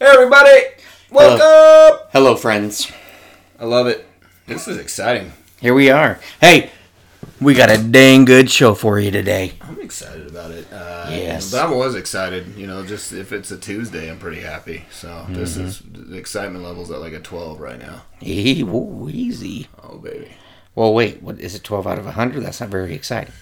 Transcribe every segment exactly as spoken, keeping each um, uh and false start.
Hey everybody! Welcome! Hello. Hello, friends. I love it. This is exciting. Here we are. Hey, we got a dang good show for you today. I'm excited about it. Uh, yes. But I'm always excited. You know, just if it's a Tuesday, I'm pretty happy. So mm-hmm. this is, the excitement level's at like a twelve right now. Ee, whoa, easy. Oh, baby. Well, wait, what is it, twelve out of one hundred? That's not very exciting.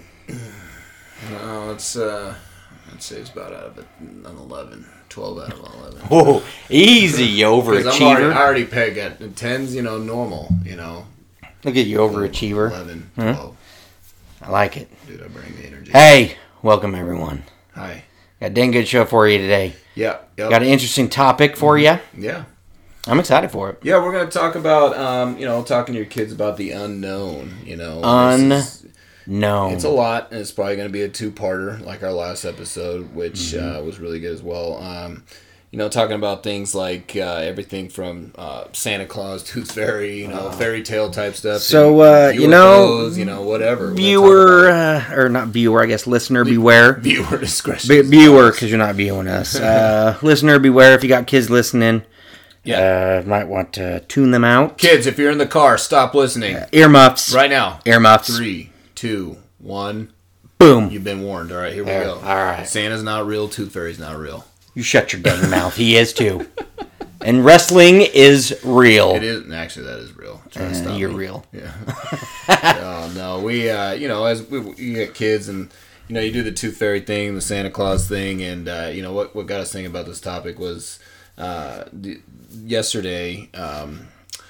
No, it's, uh, I'd say it's about out of an eleven. twelve out of eleven. Whoa, easy, overachiever. Already, I already peg at tens, you know, normal, you know. Look at you, overachiever. eleven, twelve. I like it. Dude, I bring the energy. Hey, welcome everyone. Hi. Got a dang good show for you today. Yeah. Yep. Got an interesting topic for you. Yeah. I'm excited for it. Yeah, we're going to talk about, um, you know, talking to your kids about the unknown, you know. Unknown. It's a lot, and it's probably going to be a two-parter, like our last episode, which mm-hmm. uh, was really good as well. Um, you know, talking about things like uh, everything from uh, Santa Claus, Tooth Fairy, you know, uh, fairy tale type stuff. So, uh, you know, you know, whatever. Viewer, uh, or not viewer, I guess, listener, Le- beware. Viewer discretion. Be- viewer, because you're not viewing us. Uh, listener, beware if you got kids listening. Yeah. Uh, might want to tune them out. Kids, if you're in the car, stop listening. Uh, earmuffs. Right now. Earmuffs. Three, two, one. Boom. You've been warned. All right, here we there, go. All right. Santa's not real. Tooth Fairy's not real. You shut your dang mouth. He is too. And wrestling is real. It is. Actually, that is real. Uh, you're me. real. Yeah. Oh, no. We, uh, you know, as we, you get kids and, you know, you do the Tooth Fairy thing, the Santa Claus thing, and, uh, you know, what, what got us thinking about this topic was uh, the, yesterday um,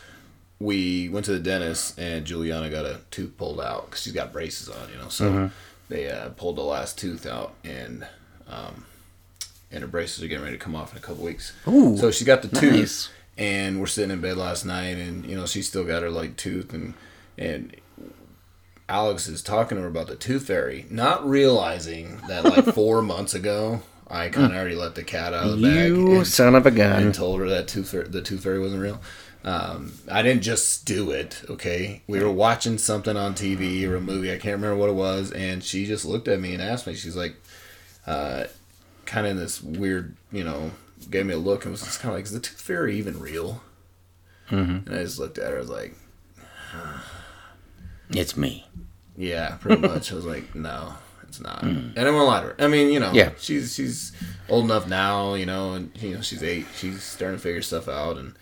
we went to the dentist and Juliana got a tooth pulled out because she's got braces on, you know, so mm-hmm. they uh, pulled the last tooth out and um, and her braces are getting ready to come off in a couple weeks. Ooh, so she got the nice. tooth and we're sitting in bed last night and, you know, she still got her like tooth and and Alex is talking to her about the Tooth Fairy, not realizing that like four months ago I kind of already let the cat out of the bag. You and, son of a gun. And told her that tooth the Tooth Fairy wasn't real. Um, I didn't just do it, okay? We were watching something on T V or a movie. I can't remember what it was. And she just looked at me and asked me. She's like, uh, kind of in this weird, you know, gave me a look and was just kind of like, is the Tooth Fairy even real? Mm-hmm. And I just looked at her. I was like, it's me. Yeah, pretty much. I was like, no. It's not. Mm. And I won't lie to her. I mean, you know, yeah. she's she's old enough now, you know, and you know, she's eight. She's starting to figure stuff out. And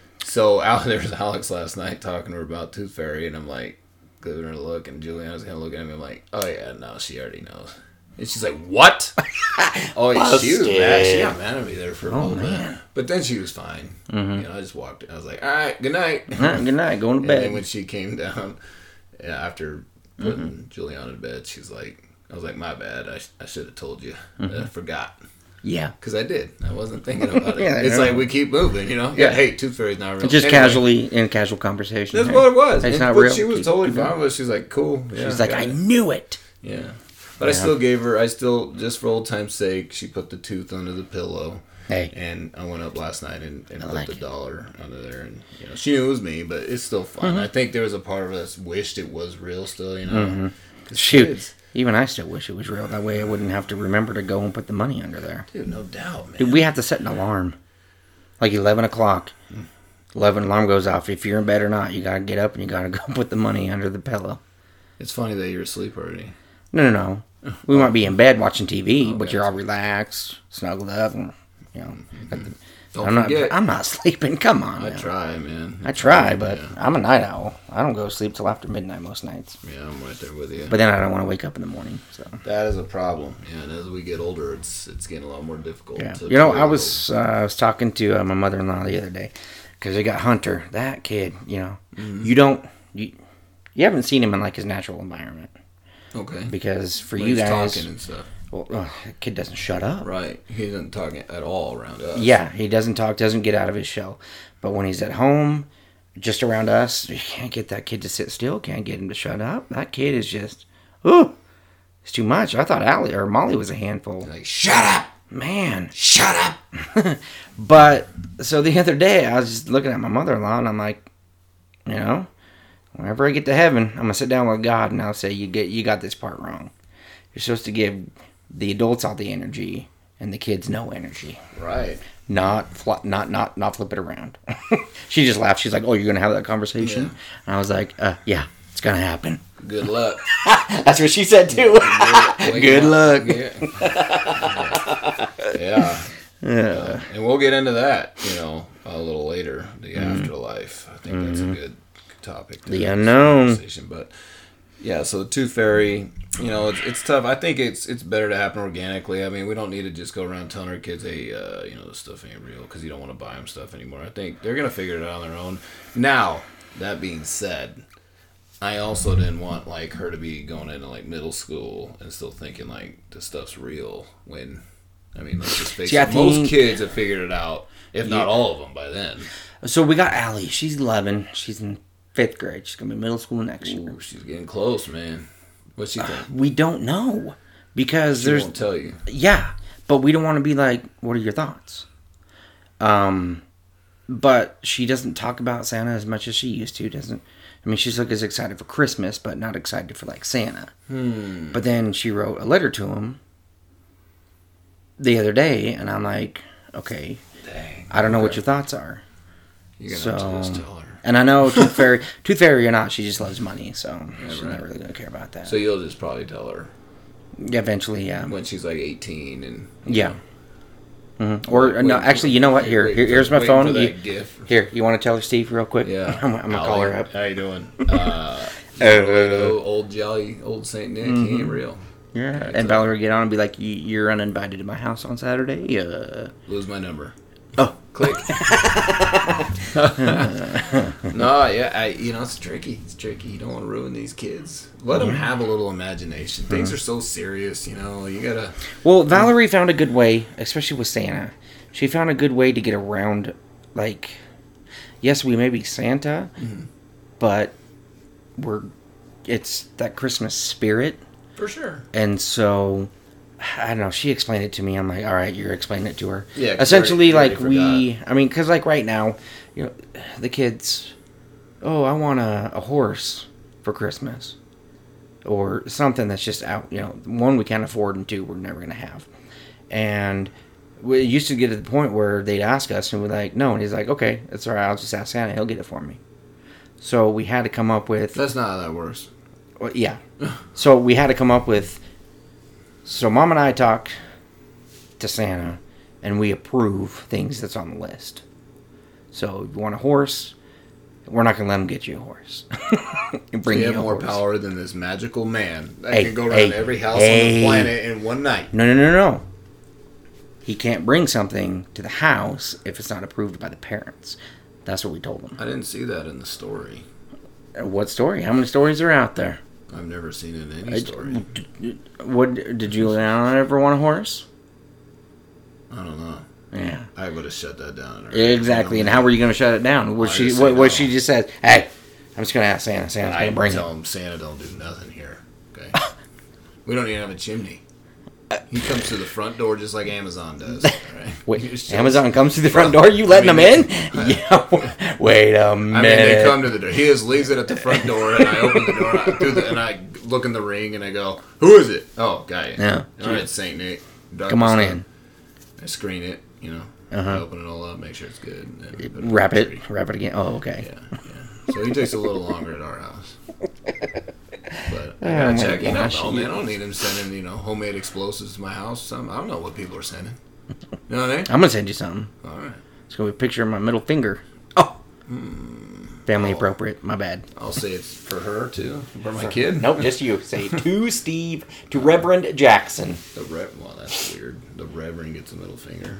so out there was Alex last night talking to her about Tooth Fairy, and I'm like, giving her a look, and Juliana's kind of looking at me. I'm like, oh yeah, no, she already knows. And she's like, what? Oh yeah, she was mad. She got mad at me there for a oh, little man. bit, but then she was fine. Mm-hmm. You know, I just walked in. I was like, all right, good night. All right, good night. Going to bed. And then when she came down after putting mm-hmm. Juliana to bed, she's like. I was like, my bad. I, sh- I should have told you. Mm-hmm. I forgot. Yeah. Because I did. I wasn't thinking about it. yeah, it's like we keep moving, you know? Yeah, hey, Tooth Fairy's not real. Just anyway, casually, in casual conversation. That's hey, what it was. It's and, not but real. she was keep, totally keep fine with it. She's like, cool. Yeah, She's like, I it. knew it. Yeah. But yeah. I still gave her, I still, just for old time's sake, she put the tooth under the pillow. Hey. And I went up last night and, and put like the it. dollar under there. And, you know, she knew it was me, but it's still fun. Mm-hmm. I think there was a part of us wished it was real still, you know? Mm-hmm. Shoot. Kids, even I still wish it was real. That way I wouldn't have to remember to go and put the money under there. Dude, no doubt, man. Dude, we have to set an alarm. Like eleven o'clock. eleven alarm goes off. If you're in bed or not, you got to get up and you got to go put the money under the pillow. It's funny that you're asleep already. No, no, no. We might be in bed watching T V, oh, but you're all relaxed, snuggled up, and, you know. Mm-hmm. Don't I'm forget. not. I'm not sleeping. Come on. I man. try, man. I try, but yeah. I'm a night owl. I don't go to sleep till after midnight most nights. Yeah, I'm right there with you. But then I don't want to wake up in the morning. So that is a problem. Yeah, and as we get older, it's it's getting a lot more difficult. Yeah. To you know, I was uh, I was talking to uh, my mother-in-law the other day because they got Hunter. That kid, you know, mm-hmm. you don't you, you haven't seen him in like his natural environment. Okay. Because for when you he's guys, talking and stuff. Well, uh, the kid doesn't shut up. Right. He doesn't talk at all around us. Yeah, he doesn't talk, doesn't get out of his shell. But when he's at home, just around us, you can't get that kid to sit still, can't get him to shut up. That kid is just, ooh, it's too much. I thought Allie or Molly was a handful. Like, shut up! Man. Shut up! But, so the other day, I was just looking at my mother-in-law, and I'm like, you know, whenever I get to heaven, I'm going to sit down with God, and I'll say, you get, you got this part wrong. You're supposed to give the adults all the energy and the kids no energy. Right. Not fl- not not not flip it around. She just laughed. She's like, "Oh, you're gonna have that conversation?" Yeah. And I was like, uh, "Yeah, it's gonna happen." Good luck. That's what she said too. Good, Good luck. Yeah. yeah. yeah. And we'll get into that, you know, a little later. The mm-hmm. afterlife. I think mm-hmm. that's a good topic. To the unknown. But yeah, so the Tooth Fairy, you know, it's it's tough. I think it's it's better to happen organically. I mean, we don't need to just go around telling our kids, hey, uh, you know, this stuff ain't real, because you don't want to buy them stuff anymore. I think they're going to figure it out on their own. Now, that being said, I also didn't want, like, her to be going into, like, middle school and still thinking, like, this stuff's real when, I mean, let's just face See, it, most think, kids have figured it out, if yeah. not all of them by then. So we got Allie. She's eleven. She's in fifth grade. She's going to be middle school next Ooh, year. She's getting close, man. What's she think? Uh, we don't know. Because she there's... won't tell you. Yeah. But we don't want to be like, what are your thoughts? Um, But she doesn't talk about Santa as much as she used to, doesn't... I mean, she's like as excited for Christmas, but not excited for, like, Santa. Hmm. But then she wrote a letter to him the other day, and I'm like, okay, Dang. I don't know okay. what your thoughts are. You're going to so, have to just tell her. And I know Tooth Fairy, Tooth Fairy or not, she just loves money, so yeah, she's right. not really going to care about that. So you'll just probably tell her. Yeah, eventually, yeah. When she's like eighteen and... Yeah. Mm-hmm. Or, wait, no, actually, you know what? Here, here here's my phone. You, here, you want to tell her, Steve, real quick? Yeah. I'm, I'm going to call her up. How you doing? Uh, uh, old jolly, old Saint Nick, mm-hmm. he ain't real. Yeah, and Valerie get on and be like, you're uninvited to my house on Saturday? Uh, Lose my number. Oh. Click. No, yeah, I, you know, it's tricky. It's tricky. You don't want to ruin these kids. Let them have a little imagination. Things are so serious, you know. You gotta. Well, Valerie found a good way, especially with Santa. She found a good way to get around, like, yes, we may be Santa, mm-hmm. but we're, it's that Christmas spirit. For sure. And so, I don't know, she explained it to me. I'm like, all right, you're explaining it to her. Yeah. Essentially, you're, like, we, I mean, because, like, right now, you know, the kids, oh, I want a, a horse for Christmas. Or something that's just out, you know, one, we can't afford, and two, we're never going to have. And we used to get to the point where they'd ask us, and we're like, no. And he's like, okay, that's all right, I'll just ask Santa, he'll get it for me. So we had to come up with... That's not how that works. Well, yeah. So we had to come up with... So Mom and I talked to Santa, and we approve things that's on the list. So if you want a horse, we're not going to let him get you a horse. Bring so you have more horse. Power than this magical man that hey, can go around hey, every house hey. on the planet in one night. No, no, no, no. He can't bring something to the house if it's not approved by the parents. That's what we told him. I didn't see that in the story. What story? How many stories are out there? I've never seen it in any story. What did Juliana ever want a horse? I don't know. Yeah, I would have shut that down. Right? Exactly. And how were you going to shut it down? Was she? What? No. What she just said? Hey, I'm just going to ask Santa. Santa's going to bring it. I tell him Santa don't do nothing here. Okay. We don't even have a chimney. He comes to the front door just like Amazon does. Right? Wait, Amazon comes to the front door? You letting I mean, them in? Yeah. Wait a minute. I mean, they come to the door. He just leaves it at the front door, and I open the door, I do the, and I look in the ring, and I go, "Who is it?" Oh, guy. Yeah. All right, Saint Nick. Come on in. I screen it, you know. Uh-huh. I open it all up, make sure it's good. And it wrap it. Wrap it again. Oh, okay. Yeah, yeah. So he takes a little longer at our house. But I gotta oh check. You know, oh man, I don't need him sending, you know, homemade explosives to my house. Some, I don't know what people are sending. You know what I mean? I'm gonna send you something. All right. It's gonna be a picture of my middle finger. Oh. Hmm. Family oh. appropriate. My bad. I'll say it's for her too. For my kid. Nope, just you. Say to Steve, to Reverend Jackson. The Rev. Well, that's weird. The Reverend gets a middle finger.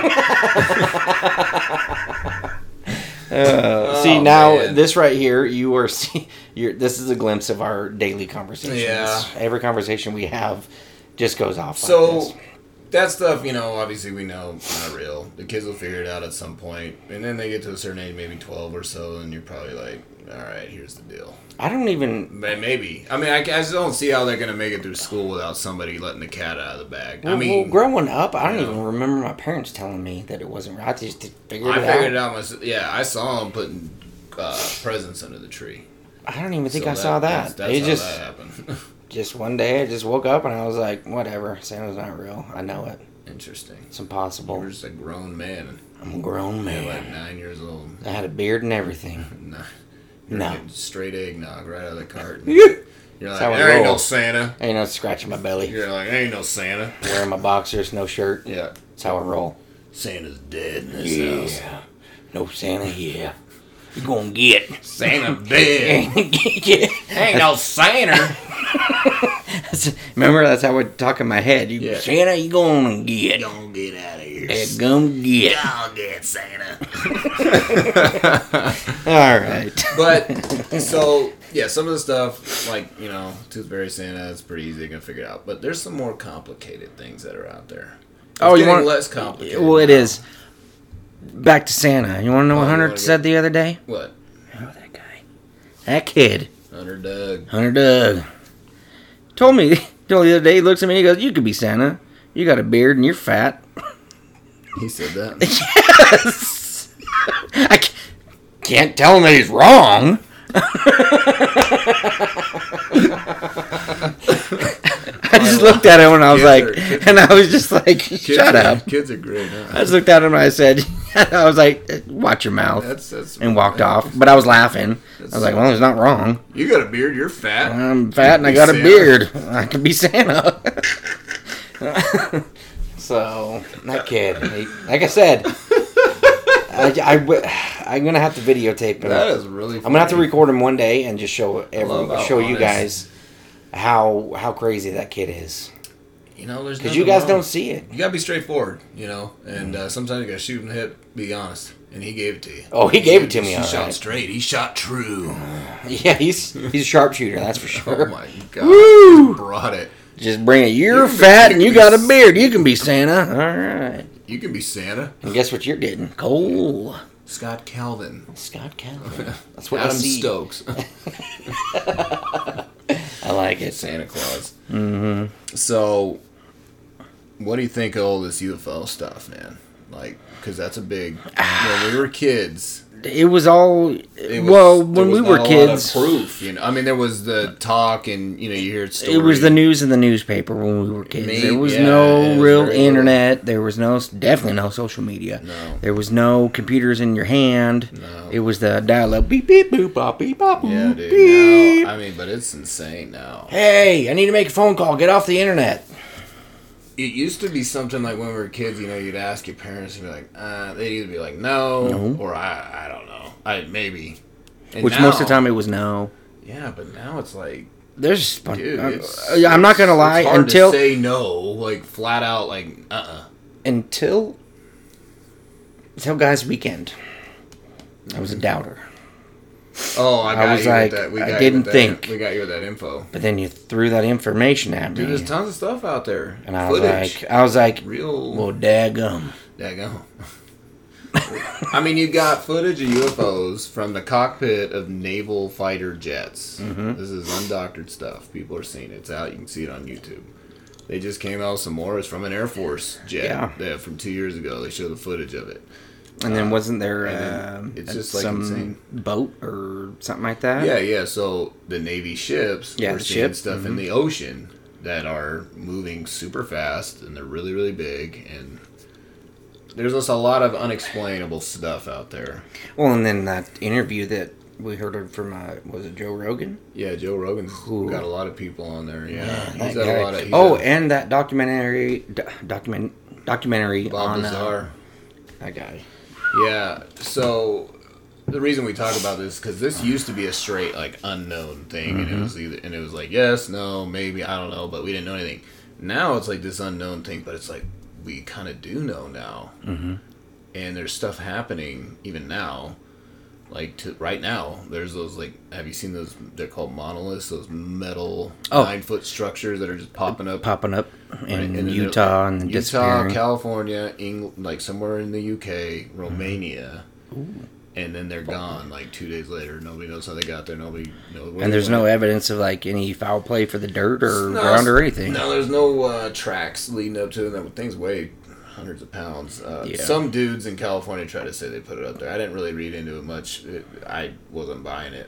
Uh, see oh, now man. This right here, you are see, you're, this is a glimpse of our daily conversations. Yeah. Every conversation we have just goes off. So like this. That stuff, you know, obviously we know not real. The kids will figure it out at some point, and then they get to a certain age, maybe twelve or so, and you're probably like, all right, here's the deal. I don't even... Maybe. I mean, I, I just don't see how they're going to make it through school without somebody letting the cat out of the bag. Well, I mean... Well, growing up, I don't you know, even remember my parents telling me that it wasn't right. I just figured I it out. I figured it out myself. Yeah, I saw them putting uh, presents under the tree. I don't even think so I that, saw that. That's, that's it how just, that happened. Just one day, I just woke up and I was like, whatever. Santa's not real. I know it. Interesting. It's impossible. You were just a grown man. I'm a grown man. You're like nine years old. I had a beard and everything. No. You're No. getting straight eggnog right out of the carton. You're You're like, how I there ain't roll. no Santa. Ain't no scratching my belly. You're like, ain't no Santa. Wearing my boxers, no shirt. Yeah. That's how I roll. Santa's dead in this Yeah. house. No Santa, yeah. You gonna get. Santa dead. Yeah. Ain't no Santa. Remember, that's how I would talk in my head. You, Yeah. Santa, you gonna get. Don't get out of here. Dead gum get. Don't get Santa. All right. But, so, yeah, some of the stuff, like, you know, Tooth Fairy Santa, it's pretty easy to figure it out. But there's some more complicated things that are out there. It's Oh, you getting want less complicated. Well, it now. is. Back to Santa. You want to know Oh, what you Hunter wanna said the other day? What? Oh, that guy. That kid. Hunter Doug. Hunter Doug. Told me, told me the other day, he looks at me and he goes, you could be Santa. You got a beard and you're fat. He said that. Yes! I ca- can't tell him that he's wrong. I just looked at him and I was Kids like, are- kids and I was just like, Kids shut are, up. Kids are great, huh? I just looked at him and I said, I was like, watch your mouth. That's, that's And walked off. But I was laughing. I was like, well, he's not wrong. You got a beard, you're fat. I'm fat and I Be got a Santa. beard. I can be Santa. So, that kid, he, like I said, I, I, I'm going to have to videotape him. That is really funny. I'm going to have to record him one day and just show love everyone, how show you honest- guys how how crazy that kid is. You know, there's Because you nothing guys wrong. don't see it. You gotta be straightforward, you know, and uh, sometimes you gotta shoot in the hip, be honest, and he gave it to you. Oh, he gave it to me, He all shot right. straight. He shot true. Yeah, he's he's a sharpshooter, that's for Oh sure. my god! Woo! Just brought it. Just bring it. You're You can be- fat you and can you be got a s- beard. You can be Santa. All right. You can be Santa. And guess what you're getting? Cole. Scott Calvin. Scott Calvin. That's what I Adam see. Stokes. I like it. Santa Claus. Mm-hmm. So, what do you think of all this U F O stuff, man? Like, because that's a big. When we were kids. It was all It was, well there when was we not were a lot of kids. proof, you know. I mean, there was the talk, and you know, you hear stories. It was the news in the newspaper when we were kids. Maybe, there was yeah, no it was real very little. internet. There was no, definitely no social media. No. There was no computers in your hand. No. It was the dial-up beep beep boop bop beep bop Yeah, boop, dude. beep. Now, I mean, but it's insane now. Hey, I need to make a phone call. Get off the internet. It used to be something like when we were kids, you know, you'd ask your parents, and be like, uh, they'd either be like, no, No. or I, I don't know, I maybe. And Which now- most of the time it was no. Yeah, but now it's like, There's, dude, I'm, it's, I'm not gonna lie. it's hard Until to say no, like flat out, like uh, uh until until guys' weekend, I was a doubter. Oh, I got I was you like, with that. We I got you didn't with that. think. We got you with that info. But then you threw that information at me, Dude, there's tons of stuff out there. and I was Footage. like, I was like, Real. well, daggum. Daggone. I mean, you got footage of U F Os from the cockpit of naval fighter jets. Mm-hmm. This is undoctored stuff. People are seeing it. It's out. You can see it on YouTube. They just came out with some more. It's from an Air Force jet Yeah. that from two years ago. They show the footage of it. And then wasn't there and then um, it's just, like, some insane. boat or something like that? Yeah, yeah. So the Navy ships Yeah, we're the seeing ship. stuff in the ocean that are moving super fast, and they're really, really big. And there's just a lot of unexplainable stuff out there. Well, and then that interview that we heard of from, uh, was it Joe Rogan? Yeah, Joe Rogan's Ooh. got a lot of people on there. Yeah, Man, he's that got guy. a lot of. he's oh, got and that documentary, do- document, documentary Bob on uh, Lazar. that guy. Yeah, so the reason we talk about this because this used to be a straight like unknown thing, and it was either and it was like yes, no, maybe, I don't know, but we didn't know anything. Now it's like this unknown thing, but it's like we kind of do know now, mm-hmm. and there's stuff happening even now. Like to right now, there's those like have you seen those? They're called monoliths, those metal Oh. nine foot structures that are just popping up. Popping up in Right, and then Utah they're- and then Utah, disappearing. California, Eng- like somewhere in the U K, Romania, and then they're gone like two days later. Nobody knows how they got there. Nobody knows. where And they there's no went. evidence of like any foul play for the dirt or No, ground or anything. No, there's no uh, tracks leading up to them. Things weigh hundreds of pounds. Uh, Yeah. Some dudes in California try to say they put it up there. I didn't really read into it much. It, I wasn't buying it.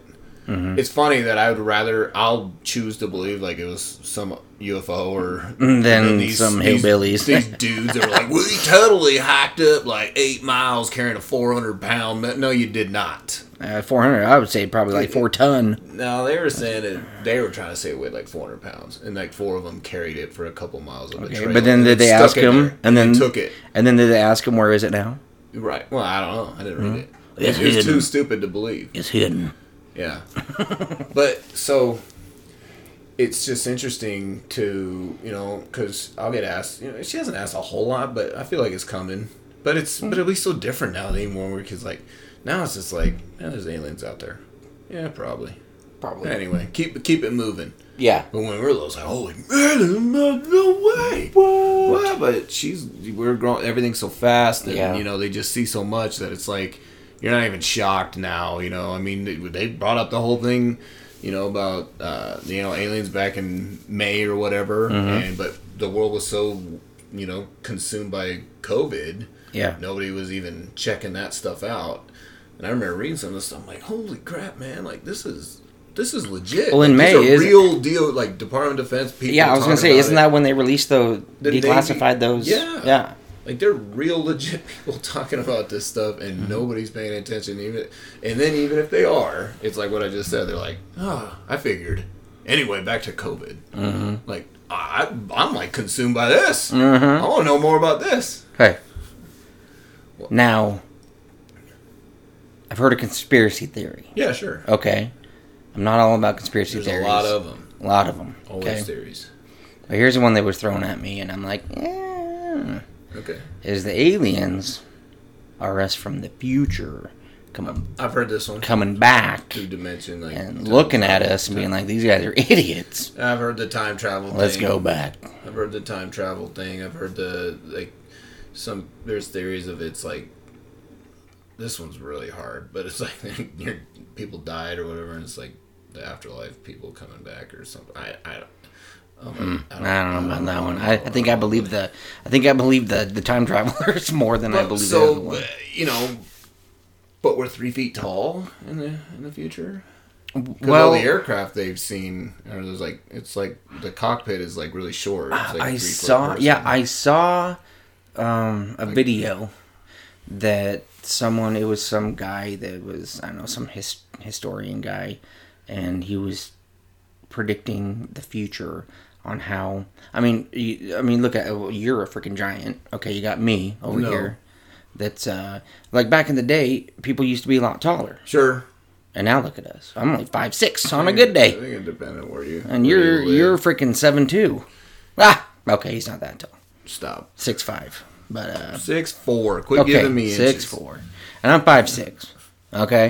Mm-hmm. It's funny that I would rather, I'll choose to believe like it was some U F O or then you know, these, some these, hillbillies. These dudes that were like, we totally hiked up like eight miles carrying a four hundred pound. No, you did not. Uh, four hundred, I would say probably like four ton. No, they were saying that they were trying to say it weighed like four hundred pounds, and like four of them carried it for a couple miles of the okay, trail. But then did they ask him, and then took it, and then did they ask him where is it now? Right. Well, I don't know. I didn't mm-hmm. read it. It's it was hidden. Too stupid to believe. It's hidden. Yeah. But so it's just interesting to, you know, because I'll get asked, you know, she hasn't asked a whole lot, but I feel like it's coming. But it's, but it'll be so different now anymore because, like, now it's just like, yeah, there's aliens out there. Yeah, probably. Probably. Anyway, keep keep it moving. Yeah. But when we were little, it's like, holy man, no, no way. What? Well, but she's, we're growing, everything's so fast, and, yeah. you know, they just see so much that it's like, you're not even shocked now, you know. I mean, they, they brought up the whole thing, you know, about, uh, you know, aliens back in May or whatever, mm-hmm. and but the world was so, you know, consumed by COVID. Yeah. Nobody was even checking that stuff out. And I remember reading some of this stuff, I'm like, holy crap, man, like, this is... This is legit. Well, in like, May, is real deal. Like Department of Defense people. Yeah, I was gonna say, isn't it. that when they released the declassified they, those? Yeah, yeah. Like they're real legit people talking about this stuff, and mm-hmm. nobody's paying attention. Even and then even if they are, it's like what I just said. They're like, oh, I figured. Anyway, back to COVID. Mm-hmm. Like I, I'm like consumed by this. Mm-hmm. I want to know more about this. Hey. Well, now, I've heard a conspiracy theory. Yeah, sure. Okay. I'm not all about conspiracy There's theories. a lot of them. A lot of them. Always okay? theories. But here's the one that was thrown at me, and I'm like, yeah. Okay. Is the aliens are us from the future coming? I've heard this one. Coming back. Two dimension, like and looking at us and being like, these guys are idiots. I've heard the time travel. Let's thing. go back. I've heard the time travel thing. I've heard the like some. There's theories of it's like. This one's really hard, but it's like your people died or whatever, and it's like the afterlife, people coming back or something. I I don't. Um, mm, I, don't I don't know about that one. I, I think I believe the I think I believe the, the time travelers more than but, I believe so, the other one. Uh, you know, but we're three feet tall in the in the future. Well, all the aircraft they've seen, or there's like it's like the cockpit is like really short. It's like I saw, yeah, I saw um, a like, video that someone, it was some guy that was, I don't know, some his, historian guy, and he was predicting the future on how, I mean, you, I mean, look at, you're a freaking giant. Okay, you got me over no. here. That's, uh, like back in the day, people used to be a lot taller. Sure. And now look at us. I'm only five six on a good day. I think it depends on where you. And you're you you're freaking seven two. Ah, okay, he's not that tall. Stop. Six five, but uh. Six four. Quit okay, giving me inches. Six four, and I'm five six. Okay.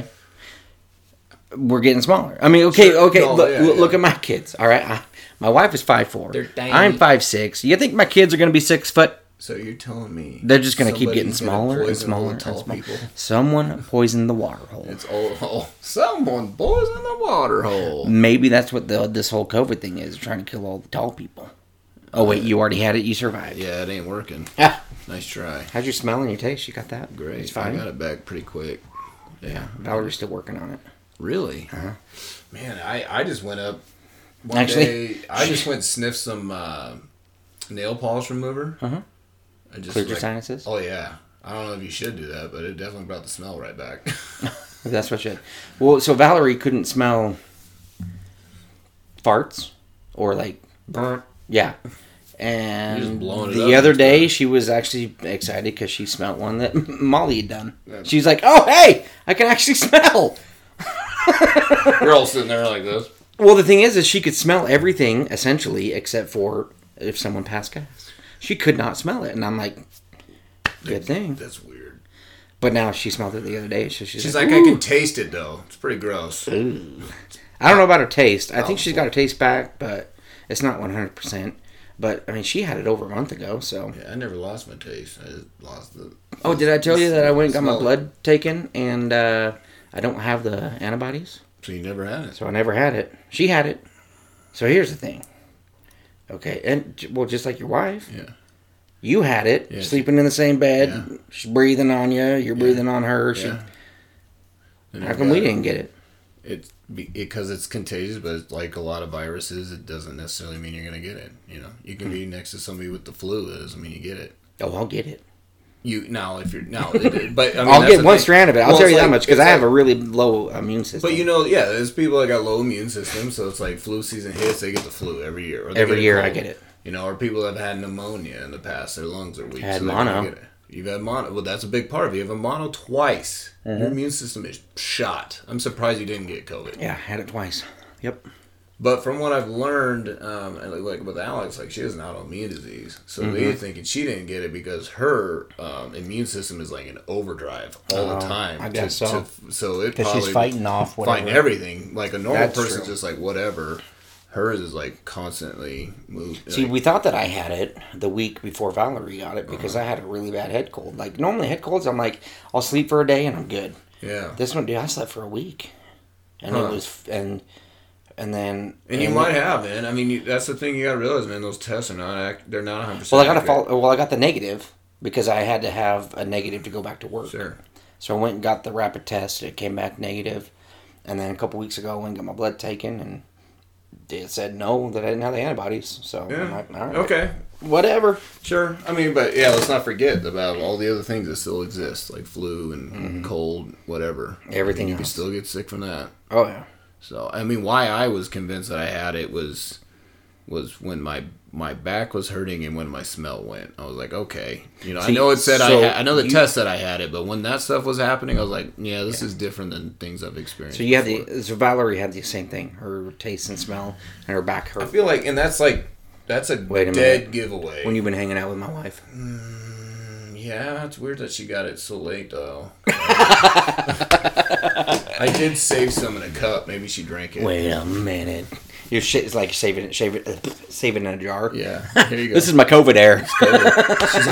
We're getting smaller. I mean, okay, sure. okay. No, look, yeah, look yeah. at my kids. All right, I, my wife is five four. They're tiny. I'm five six. You think my kids are gonna be six foot? So you're telling me they're just going to keep getting smaller and smaller and smaller. People. Someone poisoned the water hole. It's oh, oh, someone poisoned the water hole. Maybe that's what the, this whole COVID thing is, trying to kill all the tall people. Oh, wait, you already had it? You survived. Yeah, it ain't working. Ah. Nice try. How'd your smell and your taste? You got that? Great. It's fine. I got it back pretty quick. Yeah. yeah. Valerie's still working on it. Really? Uh-huh. Man, I, I just went up one Actually, day. I just went sniff some uh, nail polish remover. Uh-huh. I just, cleared your like, sinuses? Oh, yeah. I don't know if you should do that, but it definitely brought the smell right back. That's what should. Well, so Valerie couldn't smell farts or like burnt. Yeah. And the other day, time. she was actually excited because she smelled one that Molly had done. Yeah. She's like, oh, hey, I can actually smell. We're all sitting there like this. Well, the thing is, is she could smell everything, essentially, except for if someone passed gas. She could not smell it, and I'm like, good thing. That's weird. But now she smelled it the other day, so she's, she's like, like I can taste it, though. It's pretty gross. Ooh. I don't know about her taste. I oh, think she's got her taste back, but it's not one hundred percent. But, I mean, she had it over a month ago, so. Yeah, I never lost my taste. I just lost the... Oh, did I tell you that I went and got my blood taken, and uh, I don't have the antibodies? So you never had it? So I never had it. She had it. So here's the thing. Okay, and, well, just like your wife. Yeah. You had it, yeah, sleeping she, in the same bed. Yeah. She's breathing on you. You're yeah. breathing on her. She, yeah. How come we didn't get it? It's because it's contagious, but like a lot of viruses, it doesn't necessarily mean you're going to get it. You know, you can be next to somebody with the flu. That doesn't mean you get it. Oh, I'll get it. You now if you're now, it, but I mean, I'll that's get the one thing. strand of it. I'll Well, tell it's you that like- much because it's I have like- a really low immune system. But you know, yeah, there's people that got low immune systems, so it's like flu season hits, they get the flu every year. Or they Every get a year I cold. get it. You know, or people that have had pneumonia in the past, their lungs are weak. I had so they're gonna mono. get it. You've had mono. Well, that's a big part of it. You have a mono twice. Mm-hmm. Your immune system is shot. I'm surprised you didn't get COVID. yeah, I had it twice. Yep. But from what I've learned, um, and like with Alex, like she has an autoimmune disease, so Mm-hmm. they're thinking she didn't get it because her um, immune system is like in overdrive all Oh, the time. I guess to, so. To, so it Because probably she's fighting off whatever. fighting everything. Like a normal That's person's true. just like whatever. Hers is like constantly moving. See, like, we thought that I had it the week before Valerie got it because I had a really bad head cold. Like, normally head colds, I'm like, I'll sleep for a day and I'm good. yeah. This one, dude, I slept for a week. And Huh. it was, and, and then. And you might have, man. I mean, you, that's the thing you gotta realize, man. Those tests are not, ac- they're not one hundred percent Well, I got a accurate. fall, well, I got the negative because I had to have a negative to go back to work. Sure. So I went and got the rapid test. It came back negative. And then a couple weeks ago, I went and got my blood taken and it said no, that I didn't have the antibodies. So I'm Yeah. like, all right. Okay. Whatever. Sure. I mean, but yeah, let's not forget about all the other things that still exist, like flu and cold, whatever. Everything You can else. still get sick from that. Oh, yeah. So, I mean, why I was convinced that I had it was was when my my back was hurting and when my smell went. I was like, okay, you know, I See, know it said so I ha- I know the you- test said I had it, but when that stuff was happening, I was like, yeah, this is different than things I've experienced. So you had before. the so Valerie had the same thing. Her taste and smell and her back I hurt. feel like, and that's like that's a, Wait a dead minute. giveaway. When you've been hanging out with my wife. Yeah, it's weird that she got it so late, though. I did save some in a cup. Maybe she drank it. Wait a minute. Your shit is like saving it, saving it, uh, saving in a jar. Yeah, here you go. This is my COVID air. She's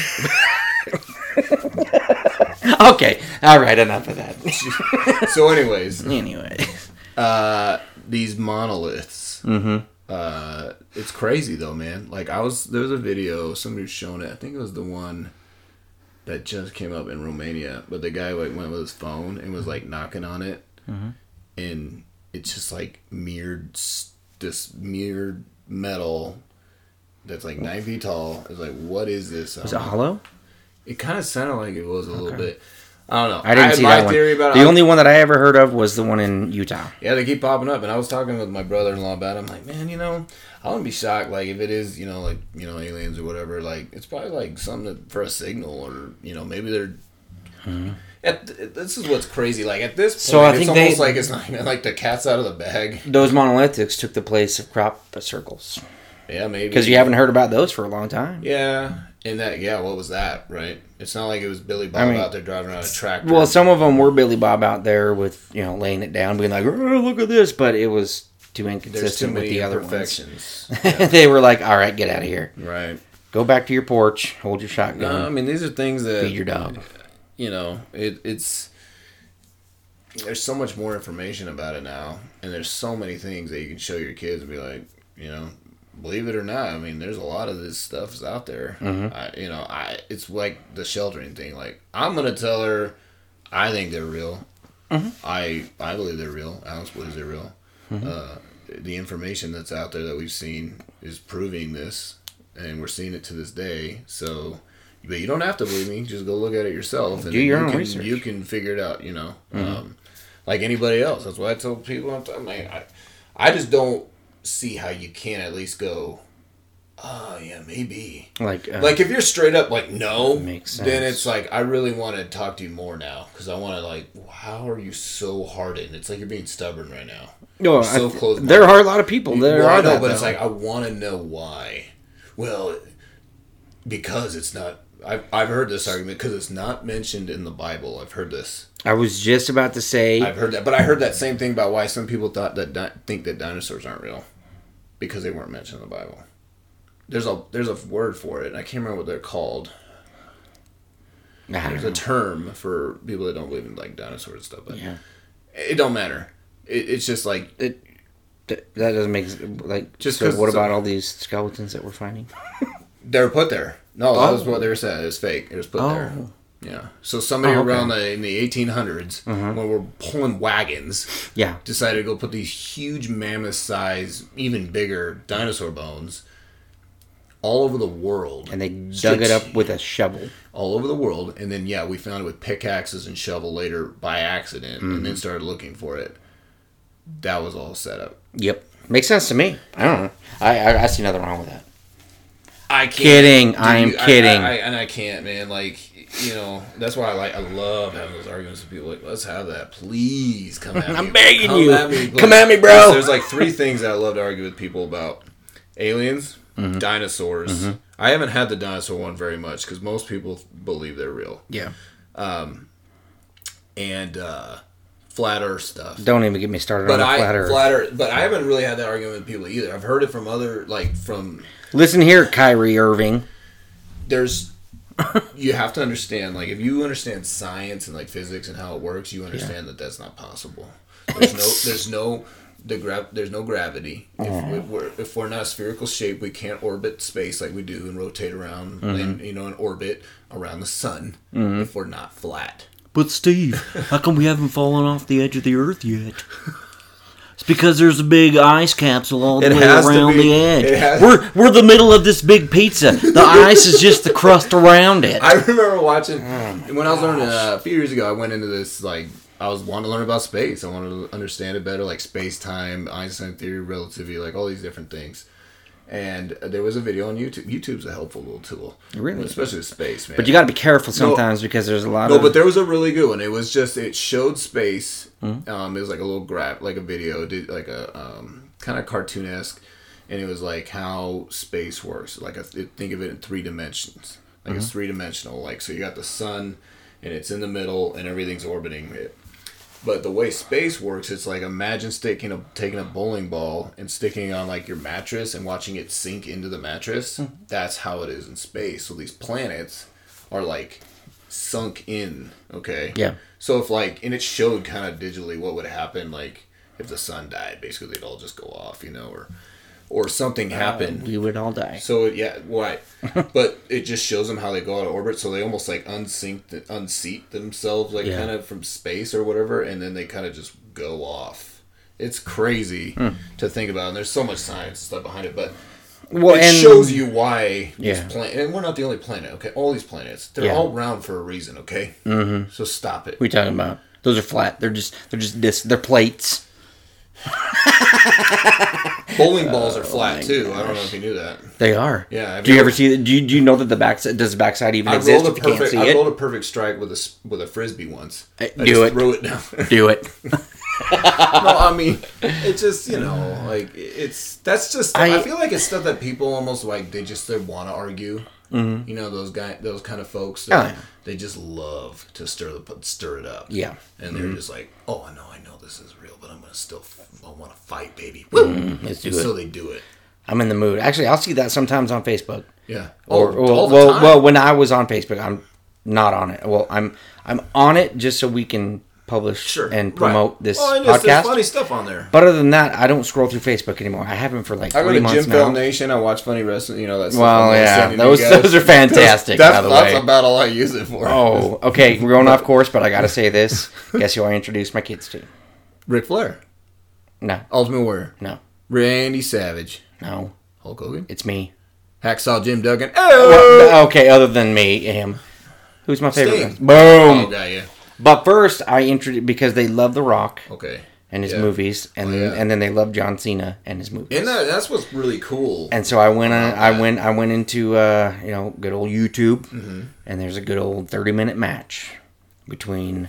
like, Okay. All right. Enough of that. so anyways, Anyway. uh, these monoliths. Mm-hmm. Uh, it's crazy though, man. Like I was, there was a video, somebody was showing it. I think it was the one that just came up in Romania, but the guy like went with his phone and was like knocking on it, Mm-hmm. and it's just like mirrored, s- this mirrored metal that's like nine feet tall. It's like, what is this? Was it hollow? It kind of sounded like it was a little bit. I don't know. I didn't had see my that one. theory about The it. only one that I ever heard of was the one in Utah. Yeah, they keep popping up, and I was talking with my brother-in-law about it. I'm like, man, you know, I wouldn't be shocked, like, if it is, you know, like, you know, aliens or whatever, like, it's probably, like, something that, for a signal, or, you know, maybe they're... At, this is what's crazy, like, at this point, So I it's think almost they- like it's not even, like, the cat's out of the bag. Those monolithics took the place of crop circles. Yeah, maybe. Because you haven't heard about those for a long time. Yeah, and that, yeah, what was that, right? It's not like it was Billy Bob I mean- out there driving around a tractor. Well, some of them were Billy Bob out there with, you know, laying it down, being like, oh, look at this. But it was too There's too inconsistent with many the other ones. imperfections. They were like, all right, get out of here. Right. Go back to your porch, hold your shotgun, No, I mean, these are things that... feed your dog. You know, it, it's there's so much more information about it now, and there's so many things that you can show your kids and be like, you know, believe it or not, I mean, there's a lot of this stuff is out there. Mhm. I, you know, I it's like the sheltering thing. Like, I'm gonna tell her, I think they're real. Mhm. I I believe they're real. Alex believes they're real. Uh, the information that's out there that we've seen is proving this, and we're seeing it to this day. So. But you don't have to believe me. Just go look at it yourself. And Do your you own can, research. You can figure it out, you know. Mm-hmm. Um, like anybody else. That's why I tell people, I'm, I'm like, I, I just don't see how you can't at least go, oh, yeah, maybe. Like, uh, Like, if you're straight up like, no, Makes then sense. it's like, I really want to talk to you more now. Because I want to, like, how are you so hardened? It's like you're being stubborn right now. no, You're so I- close-minded. there are a lot of people. There Well, are I know, that, but it's though. like I want to know why. Well, because it's not. I've I've heard this argument because it's not mentioned in the Bible. I've heard this. I was just about to say, I've heard that, but I heard that same thing about why some people thought that di- think that dinosaurs aren't real because they weren't mentioned in the Bible. There's a there's a word for it, and I can't remember what they're called. I don't There's know. a term for people that don't believe in like dinosaurs and stuff, but Yeah. it don't matter. It, it's just like It, that that doesn't make like. Just so 'cause what it's a- about all these skeletons that we're finding? they're put there. No, that was Oh. what they were saying. It was fake. It was put there. Oh, Yeah. So somebody Oh, okay. around the in the eighteen hundreds, Mhm. when we're pulling wagons, Yeah. decided to go put these huge mammoth size, even bigger dinosaur bones all over the world. And they dug it up with a shovel. All over the world. And then, yeah, we found it with pickaxes and shovel later by accident, Mm-hmm. and then started looking for it. That was all set up. Yep. Makes sense to me. I don't know. I, I, I see nothing wrong with that. I can't. Kidding. Dude, I am I- kidding. I, I, and I can't, man. Like, you know, that's why I like. I love having those arguments with people. Like, let's have that. Please come at me. I'm begging come you. At me, Come at me, bro. There's, there's like three things that I love to argue with people about: aliens, Mm-hmm. dinosaurs. Mm-hmm. I haven't had the dinosaur one very much because most people believe they're real. Yeah. Um, and uh, flat Earth stuff. Don't even get me started But on the I flat Earth. flat Earth, but I haven't really had that argument with people either. I've heard it from other like from. Listen here, Kyrie Irving. There's you have to understand, like, if you understand science and like physics and how it works, you understand that that's not possible. There's no there's no the gra- there's no gravity. Mm-hmm. If we're if we're not a spherical shape, we can't orbit space like we do and rotate around Mm-hmm. and, you know, and orbit around the sun if we're not flat. But Steve, how come we haven't fallen off the edge of the earth yet? It's because there's a big ice capsule all the It way has to around be. the edge. It has- We're we're the middle of this big pizza. The ice is just the crust around it. I remember watching Oh when I was learning uh, a few years ago. I went into this like I was wanting to learn about space. I wanted to understand it better, like space time, Einstein theory, relativity, like all these different things. And there was a video on YouTube. YouTube's a helpful little tool, Really? especially with space, man. But you got to be careful sometimes because there's a lot No, of. but there was a really good one. It was just it showed space. Mm-hmm. Um, it was like a little graph, like a video, did like a um, kind of cartoonesque, and it was like how space works. Like a, think of it in three dimensions. Like Mm-hmm. it's three dimensional. Like so, you got the sun, and it's in the middle, and everything's orbiting it. But the way space works, it's like imagine sticking a taking a bowling ball and sticking it on like your mattress and watching it sink into the mattress. Mm-hmm. That's how it is in space. So these planets are like sunk in. Okay. Yeah. So if like, and it showed kind of digitally what would happen like if the sun died. Basically, they'd all just go off, you know, or or something happened. We would all die. So it, yeah, right. But it just shows them how they go out of orbit. So they almost like unsync, unseat themselves, like Yeah. kind of from space or whatever, and then they kind of just go off. It's crazy Hmm. to think about, and there's so much science and stuff behind it. But Well, it and shows you why these Yeah. planets, and we're not the only planet. Okay, all these planets, they're Yeah. all round for a reason. Okay, mm-hmm. So stop it. What are you talking about? Those are flat. They're just they're just this. They're plates. Bowling balls are Oh flat too. I don't know if you knew that. They are. Yeah, have Do you you ever ever- see? Do you, do you know that the backside does the backside even I exist rolled if a you can't perfect. see I it? rolled a perfect strike with a s- with a frisbee once. Uh, I do just it. Threw it down. Do it. No, I mean, it's just, you know, like it's that's just. I, I- feel like it's stuff that people almost like they just they want to argue. Mm-hmm. You know, those guy, those kind of folks. That Oh, yeah. They just love to stir the stir it up. Yeah. and they're just like, oh, I know, I know this is real, but I'm gonna still, I want to fight, baby. Woo! Let's do And it. So they do it. I'm in the mood. Actually, I'll see that sometimes on Facebook. Yeah. Or, Oh, or all the well, time. well, when I was on Facebook, I'm not on it. Well, I'm I'm on it just so we can publish Sure. and promote Right. this Oh, and there's, there's podcast. funny stuff on there. But other than that, I don't scroll through Facebook anymore. I haven't for like I go three to months Jim now. Bell Nation. I watch funny wrestling. You know that's. Well, yeah, those those are fantastic. That's, by the that's way. about all I use it for. Oh, okay. We're going off course, but I gotta say this. Guess who I introduced my kids to? Ric Flair, No, Ultimate Warrior, no, Randy Savage, no. Hulk Hogan, It's me. Hacksaw Jim Duggan. Oh, Well, okay, other than me, him. Who's my favorite? Sting. wrestler? Boom. oh, got you. But first, I introduced because they love The Rock Okay. and his Yeah. movies, and Oh, then, yeah. and then they love John Cena and his movies. And that, that's what's really cool. And so I went, uh, About I that. went, I went into, uh, you know, good old YouTube, Mm-hmm. and there's a good old thirty minute match between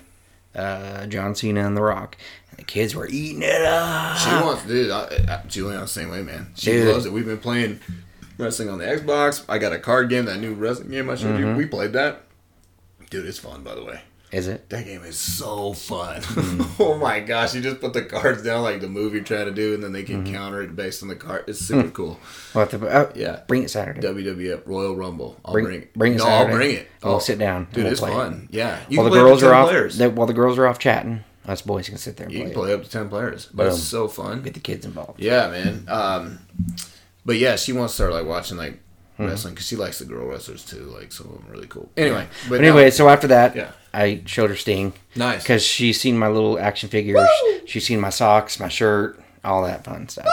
uh, John Cena and The Rock, and the kids were eating it up. She wants, dude. I, I, Juliana's the same way, man. She Dude. loves it. We've been playing wrestling on the Xbox. I got a card game, that new wrestling game I showed Mm-hmm. you. We played that. Dude, it's fun, by the way. Is it? That game is so fun. Mm. Oh my gosh, you just put the cards down like the movie trying to do, and then they can Mm-hmm. counter it based on the card. It's super Mm. cool. Well, the, uh, Yeah. bring it Saturday. W W F Royal Rumble. I'll Bring- bring, it. bring it No, Saturday. I'll bring it. We'll Oh, sit down and Dude, we'll it's play it. fun. Yeah. You While can the play up girls to are ten off, players. they, while the girls are off chatting, us boys can sit there and You play. can it. play up to ten players. But it's Boom. so fun. Get the kids involved. Yeah, man. Um, but yeah, she wants to start like watching like wrestling because she likes the girl wrestlers too. Like some of them are really cool. Anyway, But anyway, no, so after that, Yeah. I showed her Sting. Nice. Because she's seen my little action figures. She's seen my socks, my shirt, all that fun stuff.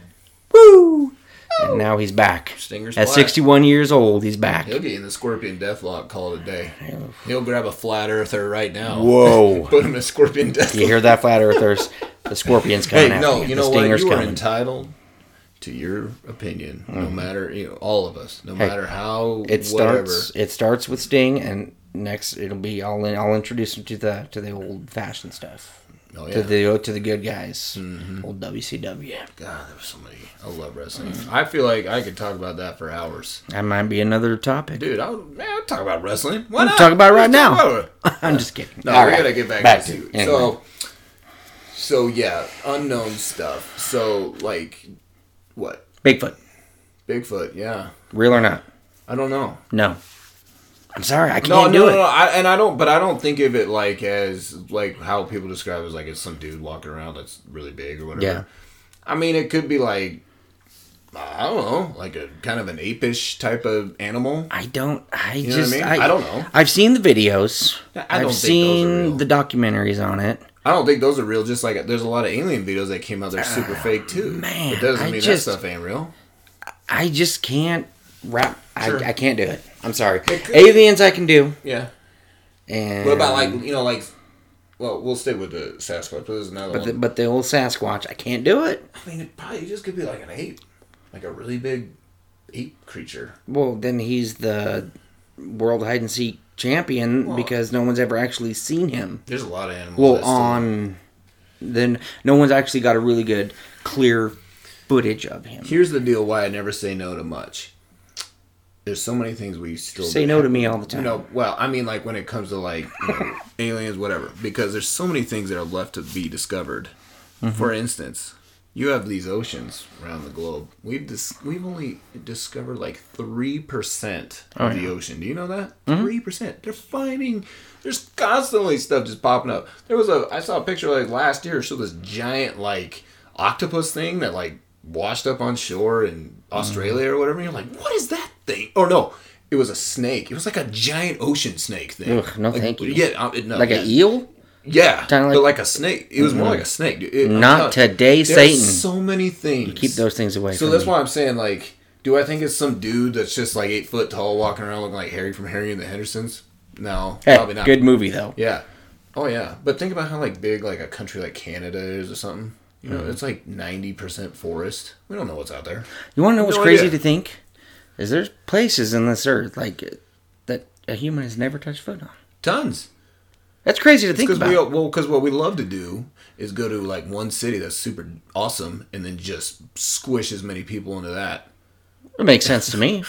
Woo! And now he's back. Stinger's At black. sixty-one years old, he's back. He'll get in the Scorpion Deathlock. Call it a day. He'll grab a flat earther right now. Whoa. Put him in Scorpion Deathlock. You hear that, Flat Earthers? The Scorpion's coming Hey, after no, you. you The know what? Stinger's You are coming. entitled to your opinion, no matter you know all of us, no Hey, matter how It whatever. starts. It starts with Sting, and next it'll be I'll I'll introduce him to the to the old fashioned stuff. Oh yeah. To the to the good guys, Mm-hmm. old W C W. God, there's so many. I love wrestling. I feel like I could talk about that for hours, That might be another topic. dude. I would, man, I'd talk about wrestling. Why We'll not? talk about it right Let's now. talk about it. I'm just kidding. No, All we right. gotta get back, Back to to it. anyway. So, so yeah, unknown stuff. So like, what? Bigfoot, Bigfoot? Yeah, real or not? I don't know. No. I'm sorry, I can't No, no, do no, it. no. I, and I don't, but I don't think of it like as like how people describe it as like it's some dude walking around that's really big or whatever. Yeah. I mean, it could be like I don't know, like a kind of an apish type of animal. I don't. I know what I just. mean? I, I don't know. I've seen the videos. I don't I've think those are seen real. the documentaries on it. I don't think those are real. Just like there's a lot of alien videos that came out that are super fake too. man, it doesn't I mean just- that stuff ain't real. I just can't wrap. Sure. I, I can't do it. I'm sorry. It could- Aliens, I can do. Yeah. And What about like you know like? Well, we'll stick with the Sasquatch, but there's another But one. the, but the old Sasquatch, I can't do it. I mean, it probably just could be like an ape, like a really big ape creature. Well, then he's the world hide and seek champion Well- because no one's ever actually seen him. There's a lot of animals. Well, that still- on then no one's actually got a really good clear footage of him. Here's the deal: why I never say no to much. There's so many things we still Say no to me all the time. You know, well, I mean, like when it comes to like you know, aliens, whatever. Because there's so many things that are left to be discovered. Mm-hmm. For instance, you have these oceans around the globe. We've dis- we've only discovered like three percent of Oh, the yeah. ocean. Do you know that? Mm-hmm. Three percent. They're finding. There's constantly stuff just popping up. There was a. I saw a picture like last year. Show this giant like octopus thing that like washed up on shore in Australia or whatever. And you're like, what is that thing? Or no, it was a snake. It was like a giant ocean snake thing. Ugh, no Like, thank you. Yeah, uh, it, no, Like yeah. an eel? Yeah, Kinda like- but like a snake. It was more like a snake. Dude. It, I'm Not telling- today, there's Satan. so many things. Keep those things away So from that's me. why I'm saying, like, do I think it's some dude that's just like eight foot tall, walking around looking like Harry from Harry and the Hendersons? No, Hey, probably not. good movie though. Yeah. Oh yeah, but think about how like big like a country like Canada is or something. You know, Mm-hmm. it's like ninety percent forest. We don't know what's out there. You want to know what's No crazy idea. to think? Is there's places in this earth like that a human has never touched foot on. Tons. That's crazy to think Because about. we well, because what we love to do is go to like one city that's super awesome and then just squish as many people into that. It makes sense to me.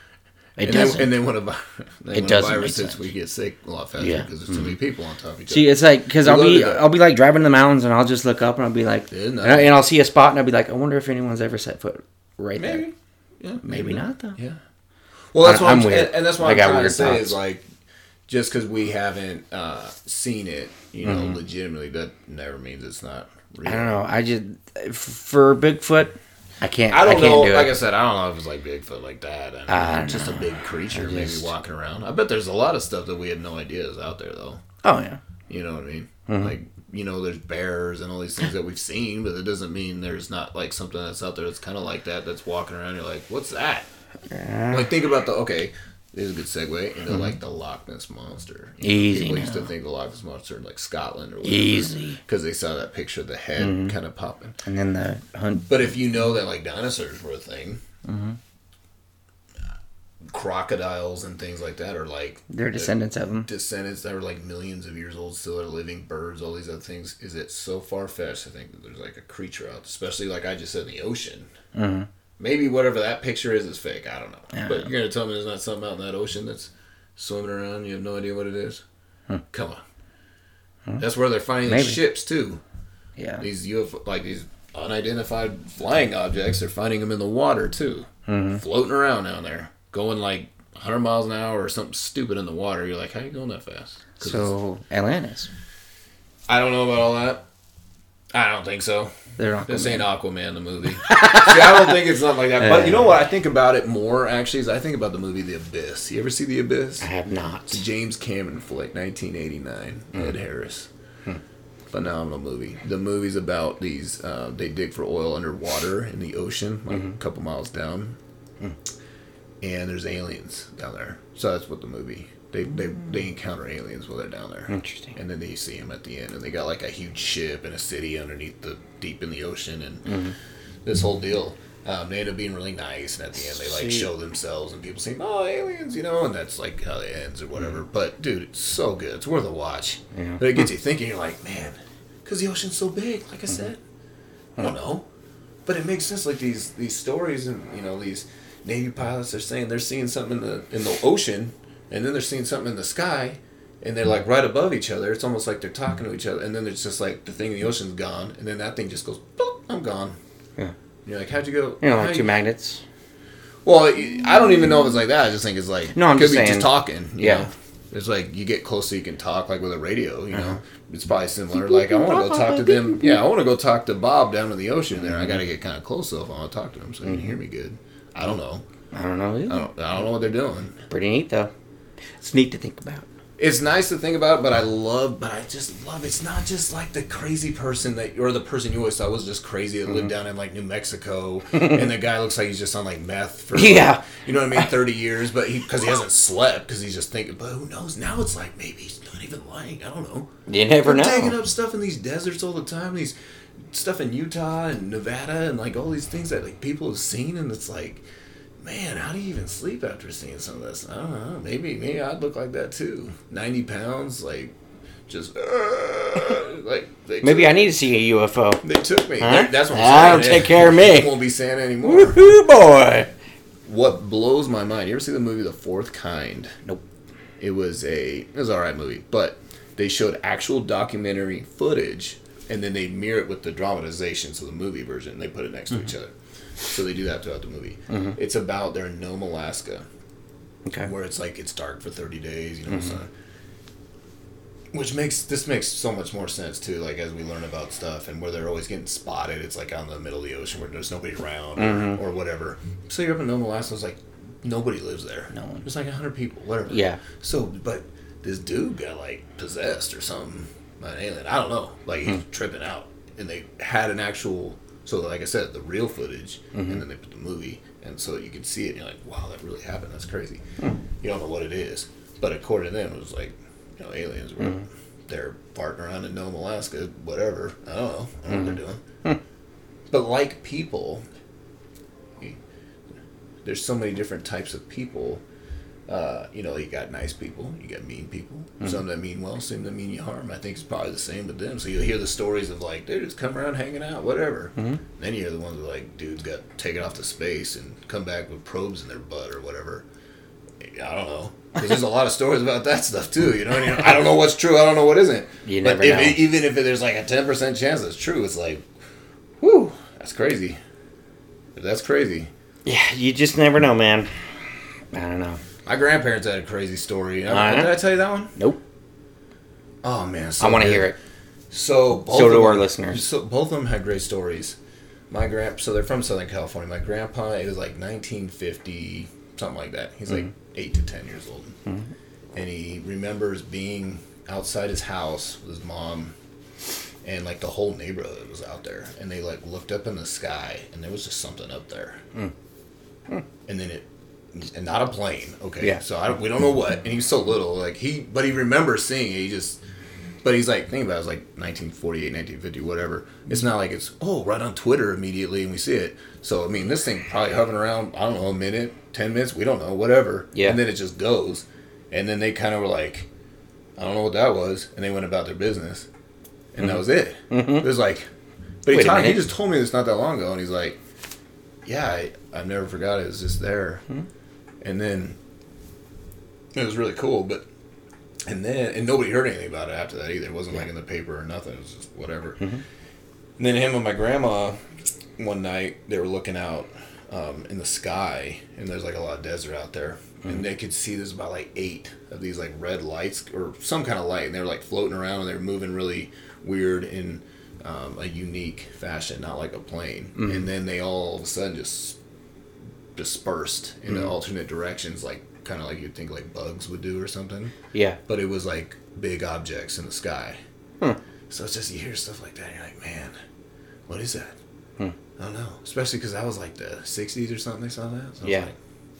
It and doesn't. Then, and then when a, vi- then It when doesn't a virus make hits, sense. we get sick a lot faster Yeah. because there's too many people on top of each See, other. it's like because We I'll love be to do that. I'll be like driving in the mountains and I'll just look up and I'll be like, Yeah, no. and, I, and I'll see a spot and I'll be like, I wonder if anyone's ever set foot right Maybe. there. Yeah, Maybe not though. Yeah. Well, that's I- what I'm, I'm weird. and, and that's what I I'm got trying to weird say thoughts. is like, just because we haven't uh, seen it, you know, Mm-hmm. legitimately, that never means it's not real. I don't know. I just for Bigfoot, I can't. I I, don't can't know. do Like I it. said, I don't know if it's like Bigfoot like that. I mean, I don't just a big creature I maybe just- walking around. I bet there's a lot of stuff that we had no idea is out there though. Oh yeah. You know what I mean? Mm-hmm. Like, you know, there's bears and all these things that we've seen, but it doesn't mean there's not like something that's out there that's kind of like that that's walking around. You're like, what's that? Yeah. Like, think about the okay. This is a good segue into like the Loch Ness monster. You know, Mm-hmm. Easy People used to now. think the Loch Ness monster in like Scotland or whatever. Easy. Because they saw that picture of the head Mm-hmm. kind of popping. And then the hunt. But if you know that like dinosaurs were a thing, Mm-hmm. crocodiles and things like that are like They're descendants of them. descendants that are like millions of years old still are living, birds, all these other things. Is it so far fetched to think that there's like a creature out, especially like I just said in the ocean? Mm-hmm. Maybe whatever that picture is is fake. I don't know. Yeah. But you're gonna tell me there's not something out in that ocean that's swimming around. You have no idea what it is. Come on. That's where they're finding Maybe. these ships too. Yeah. These U F O, like these unidentified flying objects. They're finding them in the water too, Mm-hmm. floating around down there, going like one hundred miles an hour or something stupid in the water. You're like, how you going that fast? 'Cause it's- So Atlantis. I don't know about all that. I don't think so. They're not. This ain't Aquaman the movie. See, I don't think it's something like that. But you know what? I think about it more actually is I think about the movie The Abyss. You ever see The Abyss? I have not. It's a James Cameron flick, nineteen eighty-nine. Mm. Ed Harris. Mm. Phenomenal movie. The movie's about these. Uh, they dig for oil underwater in the ocean, like mm-hmm. a couple miles down, mm. and there's aliens down there. So that's what the movie. They, they they encounter aliens while they're down there. Interesting. And then they see them at the end, and they got like a huge ship and a city underneath the deep in the ocean, and mm-hmm. this whole deal. Um, they end up being really nice, and at the end they like show themselves, and people saying, "Oh, aliens," you know, and that's like how it ends or whatever. Mm-hmm. But dude, it's so good. It's worth a watch. Yeah. But it gets you thinking. You're like, man, because the ocean's so big. Like I said, mm-hmm. I don't know, but it makes sense. Like these these stories, and you know, these Navy pilots are saying they're seeing something in the in the ocean. And then they're seeing something in the sky, and they're like right above each other. It's almost like they're talking to each other. And then there's just like the thing in the ocean's gone, and then that thing just goes, boop, I'm gone. Yeah. And you're like, how'd you go? You know, like how two you... magnets. Well, I don't even know if it's like that. I just think it's like, no, I'm could just be saying. just talking. You yeah. know? It's like you get close so you can talk, like with a radio. You uh-huh. know, it's probably similar. Like I want to go talk to them. Yeah, I want to go talk to Bob down in the ocean. There, I got to get kind of close though if I want to talk to him so he can hear me good. I don't know. I don't know either. I don't. I don't know what they're doing. Pretty neat though. It's neat to think about. It's nice to think about, but I love, but I just love, it's not just like the crazy person that, or the person you always thought was just crazy that mm-hmm. lived down in like New Mexico, and the guy looks like he's just on like meth for, yeah. like, you know what I mean, thirty years, but he, because he hasn't slept, because he's just thinking, but who knows, now it's like, maybe he's not even lying, I don't know. You never They're know. Taking up stuff in these deserts all the time, these stuff in Utah and Nevada, and like all these things that like people have seen, and it's like, man, how do you even sleep after seeing some of this? I don't know. Maybe, maybe I'd look like that too. Ninety pounds, like, just uh, like. They maybe took, I need to see a U F O. They took me. Huh? That's what I'm That'll saying. take care of me. Won't be Santa anymore. Woohoo, boy! What blows my mind? You ever see the movie The Fourth Kind? Nope. It was a. It was an alright movie, but they showed actual documentary footage, and then they mirror it with the dramatization, so the movie version. And they put it next mm-hmm. to each other. So they do that throughout the movie. Mm-hmm. It's about they're in Nome, Alaska. Okay. Where it's like it's dark for thirty days, you know. Mm-hmm. So, which makes this makes so much more sense too. Like as we learn about stuff and where they're always getting spotted, it's like out in the middle of the ocean where there's nobody around mm-hmm. or, or whatever. So you're up in Nome, Alaska. It's like nobody lives there. No one. There's like a hundred people, whatever. Yeah. So, but this dude got like possessed or something by an alien. I don't know. Like he's hmm. tripping out, and they had an actual. So, like I said, the real footage, mm-hmm. and then they put the movie, and so you can see it, and you're like, wow, that really happened. That's crazy. Mm. You don't know what it is. But according to them, it was like, you know, aliens were mm-hmm. they're farting around in Nome, Alaska, whatever. I don't know. I don't mm-hmm. know what they're doing. Mm. But like people, there's so many different types of people. Uh, you know, you got nice people, you got mean people. Mm-hmm. Some that mean well, some that mean you harm. I think it's probably the same with them. So you'll hear the stories of like, they just come around hanging out, whatever. Mm-hmm. Then you hear the ones that like, dudes got taken off to space and come back with probes in their butt or whatever. I don't know. Because there's a lot of stories about that stuff too. You know, and, you know, I don't know what's true. I don't know what isn't. You but never if know. It, even if there's like a ten percent chance it's true, it's like, whew, that's crazy. That's crazy. Yeah, you just never know, man. I don't know. My grandparents had a crazy story. Uh-huh. Did I tell you that one? Nope. Oh man, so I want to hear it. So both so do of our them, listeners. So both of them had great stories. My grand, so they're from Southern California. My grandpa, it was like nineteen fifty, something like that. He's mm-hmm. like eight to ten years old, mm-hmm. and he remembers being outside his house with his mom, and like the whole neighborhood was out there, and they like looked up in the sky, and there was just something up there, mm. Mm. and then it. And not a plane, okay. Yeah. So I don't, we don't know what, and he's so little, like he, but he remembers seeing it. He just, but he's like, think about it, it was like nineteen forty-eight, nineteen fifty, whatever. It's not like it's oh right on Twitter immediately and we see it. So I mean, this thing probably hovering around, I don't know, a minute, ten minutes, we don't know, whatever. Yeah. And then it just goes, and then they kind of were like, I don't know what that was, and they went about their business, and mm-hmm. that was it. Mm-hmm. It was like, but he, talked, he just told me this not that long ago, and he's like, yeah, I, I never forgot it. It was just there. Mm-hmm. And then it was really cool, but and then and nobody heard anything about it after that either. It wasn't yeah. like in the paper or nothing. It was just whatever. Mm-hmm. And then him and my grandma, one night they were looking out um, in the sky, and there's like a lot of desert out there, mm-hmm. and they could see there's about like eight of these like red lights or some kind of light, and they were like floating around and they were moving really weird. And um, a unique fashion, not like a plane. Mm-hmm. And then they all of a sudden just dispersed into Mm-hmm. alternate directions, like kind of like you'd think like bugs would do or something. Yeah. But it was like big objects in the sky. Hmm. So it's just, you hear stuff like that, and you're like, man, what is that? Hmm. I don't know. Especially because that was like the sixties or something they saw that. So I was Yeah. like,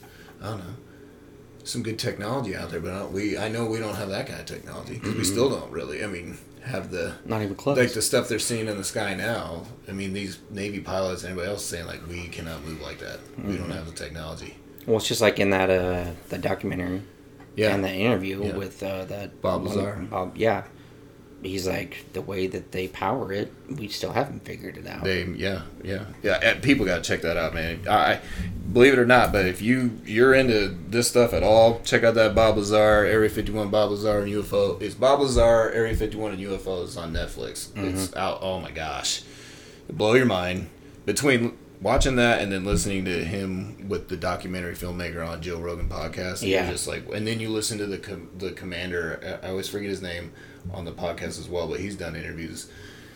I don't know. Some good technology out there, but I, don't, we I know we don't have that kind of technology because we still don't really. I mean, have the Not even close. like the stuff they're seeing in the sky now. I mean, these Navy pilots, anybody else saying like we cannot move like that. We don't have the technology. Well, it's just like in that uh, that documentary Yeah, and that interview Yeah. with uh, that Bob one- Lazar. Bob, yeah, he's like, the way that they power it, we still haven't figured it out. They, yeah, yeah, yeah. And people got to check that out, man. I believe it or not, but if you you're into this stuff at all, check out that Bob Lazar, Area fifty-one, Bob Lazar and U F O. It's Bob Lazar, Area fifty-one, and U F Os on Netflix. Mm-hmm. It's out. Oh my gosh, it'll blow your mind. Between watching that and then listening to him with the documentary filmmaker on Joe Rogan podcast, Yeah. you're just like, and then you listen to the com- the commander. I I always forget his name on the podcast as well, but he's done interviews.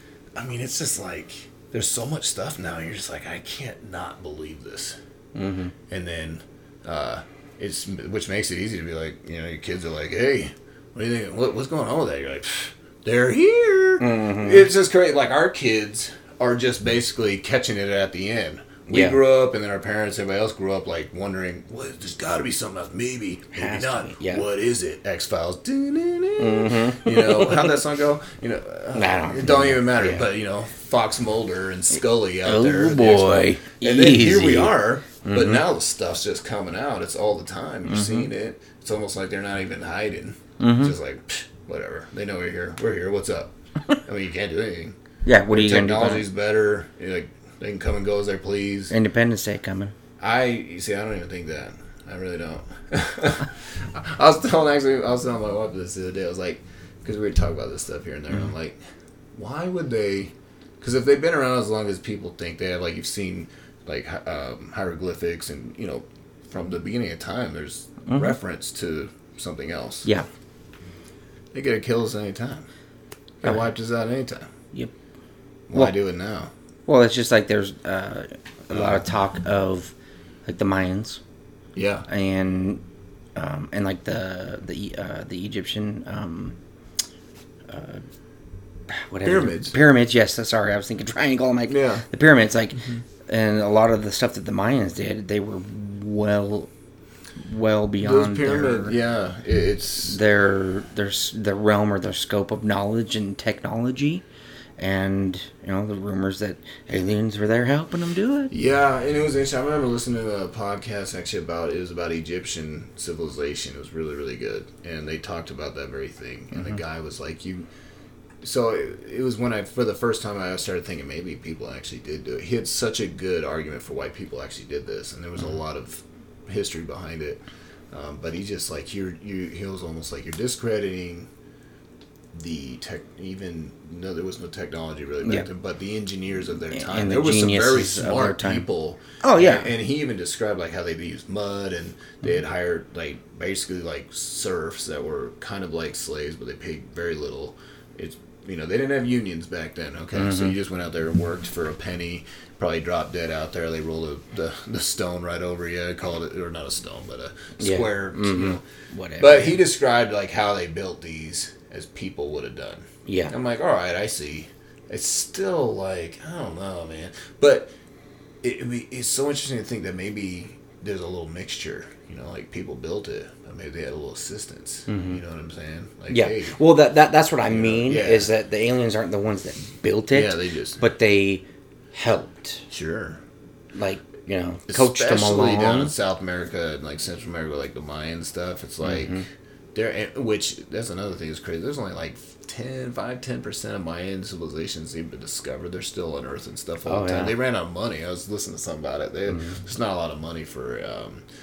I mean, it's just like there's so much stuff now. You're just like, I can't not believe this. Mm-hmm. And then uh, it's which makes it easy to be like, you know, your kids are like, hey, what do you think? What, what's going on with that? You're like, they're here. Mm-hmm. It's just great. Like our kids are just basically catching it at the end. We Yeah. grew up, and then our parents, everybody else grew up, like wondering, "What? There's got to be something else. Maybe, maybe Has to not. be, yeah. What is it? X Files. Mm-hmm. You know how'd that song go? You know, uh, I don't it don't even matter. yeah. But you know, Fox Mulder and Scully out Oh, there. the boy. X-Files. And then here we Easy. are. But Mm-hmm. now the stuff's just coming out. It's all the time. You're seeing it. It's almost like they're not even hiding. Mm-hmm. It's just like, psh, whatever. They know we're here. We're here. What's up? I mean, you can't do anything. Yeah, what are you going to do? about Technology's better. You're like, they can come and go as they please. it? Independence Day coming. I you see. I don't even think that. I really don't. I was telling actually. I was telling my wife this the other day. I was like, because we were talking about this stuff here and there. Mm-hmm. I'm like, why would they? Because if they've been around as long as people think they have, like you've seen, like hi- um, hieroglyphics, and you know, from the beginning of time, there's Mm-hmm. reference to something else. Yeah. They could have killed us anytime. They Uh, wiped us out anytime. Yep. Why Well- do it now? Well, it's just like there's uh, a lot of talk of like the Mayans Yeah. and um, and like the the uh, the Egyptian um, uh, whatever Pyramids. pyramids. Yes, sorry, I was thinking triangle. I'm like, Yeah. the pyramids. Like, and a lot of the stuff that the Mayans did, they were well well Those beyond pyramids. their, Yeah. it- It's. their their s- their realm or their scope of knowledge and technology. And, you know, the rumors that aliens were there helping them do it. Yeah, and it was interesting. I remember listening to a podcast actually about it was about Egyptian civilization. It was really really good, and they talked about that very thing. And Mm-hmm. the guy was like, "You." So it, it was when I, for the first time, I started thinking maybe people actually did do it. He had such a good argument for why people actually did this, and there was Mm-hmm. a lot of history behind it. Um, but he just like you're you. He was almost like you're discrediting the tech. Even no, there was no technology really back Yeah. then, but the engineers of their And time. the There was some very geniuses of their smart time. people. Oh, yeah. and, and he even described like how they used mud, and they had hired like basically like serfs that were kind of like slaves, but they paid very little. It's you know they didn't have unions back then. Okay, Mm-hmm. so you just went out there and worked for a penny. Probably dropped dead out there. They rolled a, the the stone right over you. Called it or not a stone, but a Yeah. square. You Mhm. know. Whatever. But he described like how they built these as people would have done. Yeah. I'm like, all right, I see. It's still like I don't know, man. But it, I mean, it's so interesting to think that maybe there's a little mixture. You know, like people built it, but maybe they had a little assistance. You know what I'm saying? Like, Mm-hmm. Yeah. hey, Well, that, that that's what I mean yeah. is that the aliens aren't the ones that built it. Yeah, they just- But they helped, sure. like, you know, coached them Especially down in along. South America and like Central America, like the Mayan stuff. It's like Mm-hmm. there, which that's another thing that's crazy. There's only like ten, five, ten percent of Mayan civilizations even been discovered. They're still on Earth and stuff all Oh, the time. yeah. Mm-hmm. They ran out of money. I was listening to something about it. They, There's not a lot of money for um,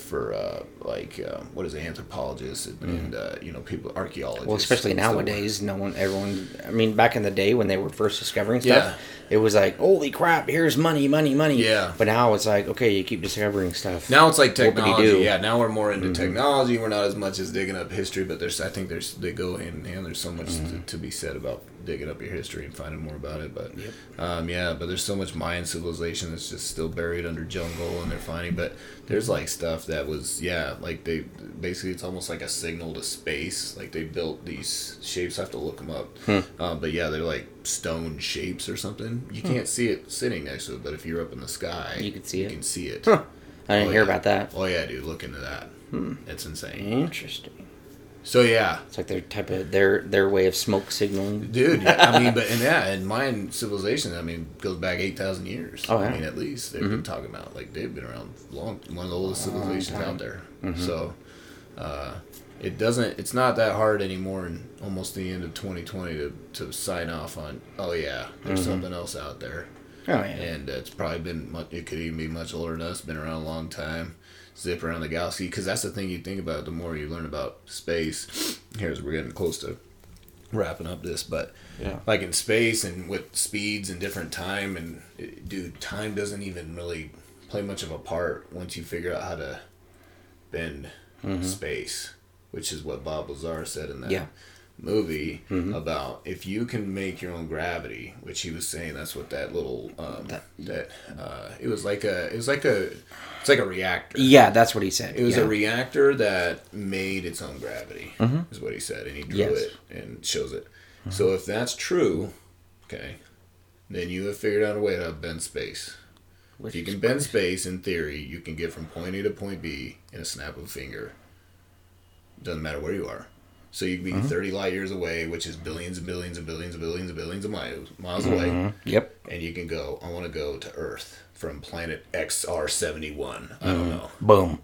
for uh, like uh, what is it, anthropologists and, mm. and uh, you know people archaeologists. Well, especially nowadays, no one, everyone. I mean, back in the day when they were first discovering stuff, yeah. it was like, holy crap, here's money, money, money. Yeah. But now it's like, okay, you keep discovering stuff. Now it's like technology. Yeah. Now we're more into mm-hmm. technology. We're not as much as digging up history, but there's I think there's they go hand in hand. There's so much mm-hmm. to, to be said about digging up your history and finding more about it. But yep. um, yeah, but there's so much Mayan civilization that's just still buried under jungle, and they're finding. But there's like stuff that was yeah, like they basically it's almost like a signal to space. Like they built these shapes. I have to look them up. Hmm. Um, but yeah, they're like stone shapes or something. You hmm. can't see it sitting next to it, but if you're up in the sky, you can see you it. You can see it. Huh. I didn't oh, hear yeah. about that. Oh yeah, dude, look into that. Hmm. It's insane. Interesting. So yeah, it's like their type of their their way of smoke signaling, dude. I mean, but and yeah, and Mayan civilization, I mean, goes back eight thousand years. Oh yeah. I mean, at least they've mm-hmm. been talking about like they've been around long, one of the oldest civilizations out there. Mm-hmm. So, uh, it doesn't. It's not that hard anymore. In almost the end of twenty twenty to to sign off on. Oh yeah, there's mm-hmm. something else out there. Oh yeah. And uh, it's probably been. Much, it could even be much older than us. Been around a long time. Zip around the galaxy, because that's the thing you think about the more you learn about space. Here's we're getting close to wrapping up this, but yeah, like in space and with speeds and different time, and it, dude, time doesn't even really play much of a part once you figure out how to bend mm-hmm. space, which is what Bob Lazar said in that yeah. movie mm-hmm. about if you can make your own gravity, which he was saying that's what that little um, that, that uh, it was like a it was like a it's like a reactor. Yeah, that's what he said. It was yeah. a reactor that made its own gravity, mm-hmm. is what he said, and he drew yes. it and shows it. Mm-hmm. So if that's true, okay, then you have figured out a way to bend space. Which if you can bend space, in theory, you can get from point A to point B in a snap of a finger. Doesn't matter where you are. So you can be mm-hmm. thirty light years away, which is billions and billions and billions and billions and billions of miles miles mm-hmm. away. Yep. And you can go, I want to go to Earth from planet X R seventy-one. I don't know. Boom.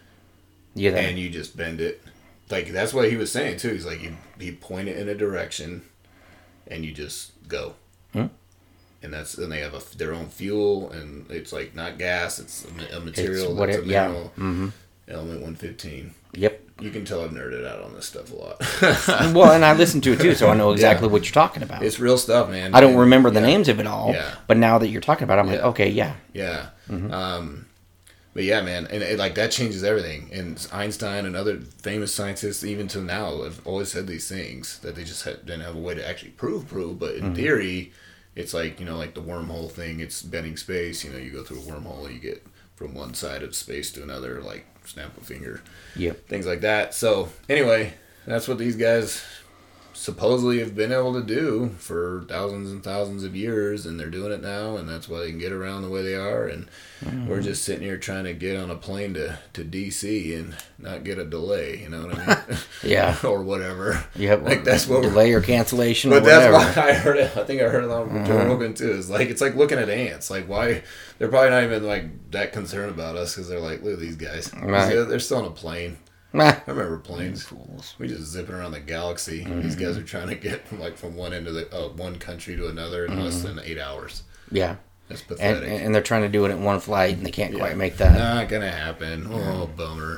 Yeah. And you just bend it. Like, that's what he was saying, too. He's like, you, you point it in a direction, and you just go. Hmm? And that's and they have a, their own fuel, and it's like not gas, it's a, a material. It's what it's it, a mineral. Yeah. Mm-hmm. Element one fifteen. Yep. You can tell I've nerded out on this stuff a lot. Well, and I listened to it too, so I know exactly yeah. what you're talking about. It's real stuff, man. I don't remember the yeah. names of it all, yeah. but now that you're talking about it, I'm yeah. like, okay, yeah. Yeah. Mm-hmm. Um, but yeah, man, and it, like that changes everything. And Einstein and other famous scientists, even to now, have always said these things that they just had, didn't have a way to actually prove, prove. But in mm-hmm. theory, it's like, you know, like the wormhole thing. It's bending space. You know, you go through a wormhole, you get from one side of space to another, like snap a finger. Yep. Things like that. So anyway, that's what these guys supposedly have been able to do for thousands and thousands of years, and they're doing it now, and that's why they can get around the way they are. And mm-hmm. we're just sitting here trying to get on a plane to, to D C and not get a delay, you know what I mean? Yeah. Or whatever. Yep. Like that's what delay or cancellation but or whatever. That's why I heard it. I think I heard it on mm-hmm. Joe Rogan too. It's like it's like looking at ants. Like why they're probably not even like that concerned about us because they're like, look at these guys. Right. They're, they're still on a plane. I remember planes. Fools. We just zipping around the galaxy. Mm-hmm. These guys are trying to get from like from one end of the uh, one country to another in mm-hmm. less than eight hours. Yeah, that's pathetic. And, and they're trying to do it in one flight, and they can't yeah. quite make that. Not gonna happen. Oh, bummer.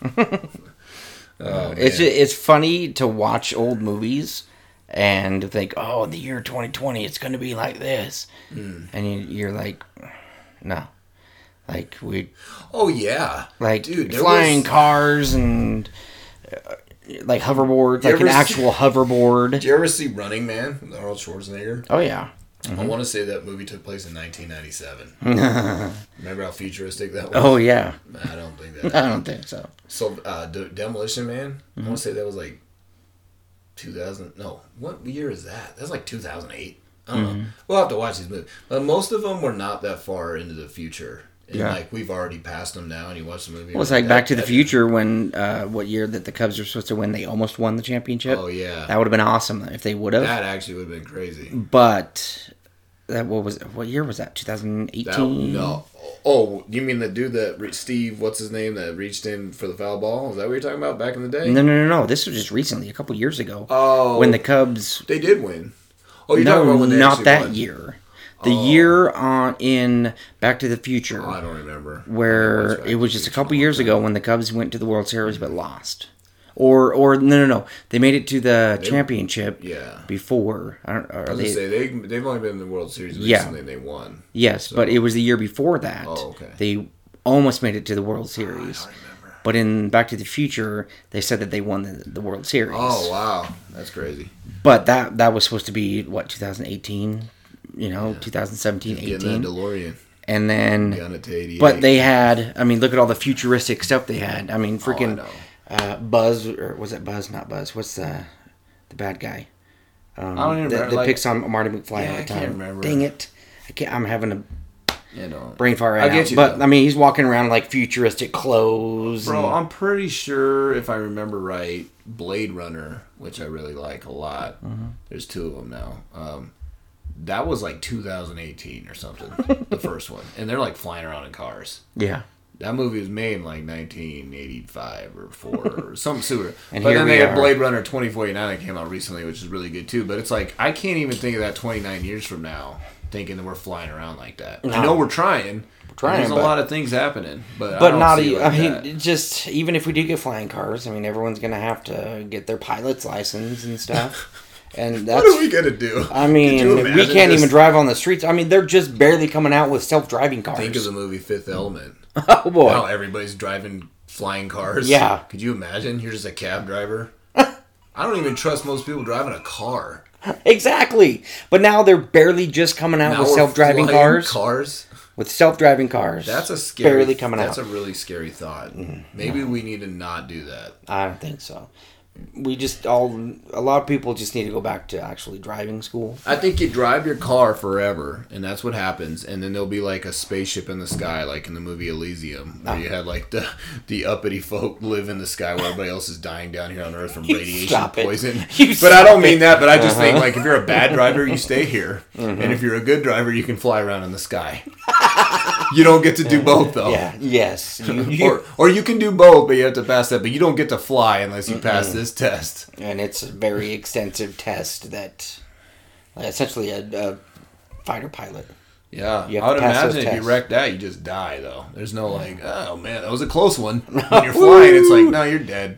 oh, it's just, it's funny to watch old movies and think, oh, the year twenty twenty, it's going to be like this, mm. and you, you're like, no. Like we, oh yeah, like dude, flying was... cars and uh, like hoverboards, like an actual see... hoverboard. Did you ever see Running Man with Arnold Schwarzenegger? Oh yeah, mm-hmm. I want to say that movie took place in nineteen ninety-seven. Remember how futuristic that was? Oh yeah, I don't think that. I don't think so. So uh, De- Demolition Man, mm-hmm. I want to say that was like two thousand. No, what year is that? That's like two thousand eight. I don't mm-hmm. know. We'll have to watch these movies, but most of them were not that far into the future. And yeah. like we've already passed them now, and you watch the movie. Well, it's like Back to the Future when uh, what year that the Cubs were supposed to win? They almost won the championship. Oh yeah, that would have been awesome if they would have. That actually would have been crazy. But that what was what year was that? twenty eighteen. No. Oh, you mean the dude that Steve? What's his name? That reached in for the foul ball? Is that what you're talking about? Back in the day? No, no, no, no. This was just recently, a couple years ago. Oh, when the Cubs they did win. Oh, you're no, talking about when they not that won. year. The Oh. year on in Back to the Future, Oh, I don't remember. where Back it to was the just a Future couple all years the ago time. when the Cubs went to the World Series but lost. Or or no no no, they made it to the They- championship Yeah. before. I don't. Or I was they, gonna say they they've only been in the World Series Yeah. recently and they won. yes, so- but it was the year before that. Oh, okay. They almost made it to the World Series. I remember. But in Back to the Future, they said that they won the, the World Series. Oh wow, that's crazy. But that that was supposed to be what twenty eighteen, you know, twenty seventeen, Getting eighteen, that DeLorean, and then. gun it to eighty-eight. But they had, I mean, look at all the futuristic stuff they had. I mean, freaking know. uh, Buzz, or was it Buzz? Not Buzz. What's the the bad guy? Um, I don't even that, remember, that like- picks on Marty McFly Yeah, all the I time. can't remember. Dang it! I can't. I'm having a you know, brain fart right I now. get you, but though. I mean, he's walking around like futuristic clothes. bro. and- I'm pretty sure if I remember right, Blade Runner, which I really like a lot. Mm-hmm. There's two of them now. Um, that was like two thousand eighteen or something, the first one, and they're like flying around in cars. yeah. That movie was made in like nineteen eighty-five or four or something super. And but here then we they had are. Blade Runner twenty forty-nine that came out recently, which is really good too. But it's like I can't even think of that twenty-nine years from now, thinking that we're flying around like that. I No. know we're trying. We're trying, There's a but- lot of things happening, but I But don't not. see e- it I like mean, that. it just even if we do get flying cars, I mean, everyone's gonna have to get their pilot's license and stuff. And that's. What are we gonna do? I Could mean, you we imagine can't even just- drive on the streets. I mean, they're just barely coming out with self-driving cars. Think of the movie Fifth Element. Oh boy. Now everybody's driving flying cars. Yeah. Could you imagine? You're just a cab driver. I don't even trust most people driving a car. Exactly. But now they're barely just coming out Now with we're self-driving flying cars. Cars. With self-driving cars. That's a scary. barely coming that's out. Mm-hmm. a really scary thought. Maybe we need to not do that. I don't think so. We just all a lot of people just need to go back to actually driving school. I think you drive your car forever, and that's what happens. And then there'll be like a spaceship in the sky, like in the movie Elysium, where Oh. you had like the the uppity folk live in the sky while everybody else is dying down here on Earth from You radiation stop it. poison. You But I don't stop mean it. that. But I just think Uh-huh. like if you're a bad driver, you stay here, Mm-hmm. and if you're a good driver, you can fly around in the sky. You don't get to do both though. Yeah. Yes. You, you- Or, or you can do both, but you have to pass that. But you don't get to fly unless you pass this test. and it's a very extensive test that uh, essentially a, a fighter pilot. Yeah, You have I would to pass those imagine if you tests. wreck that, you just die though. There's no like, oh man, that was a close one. When you're flying, it's like, no, you're dead.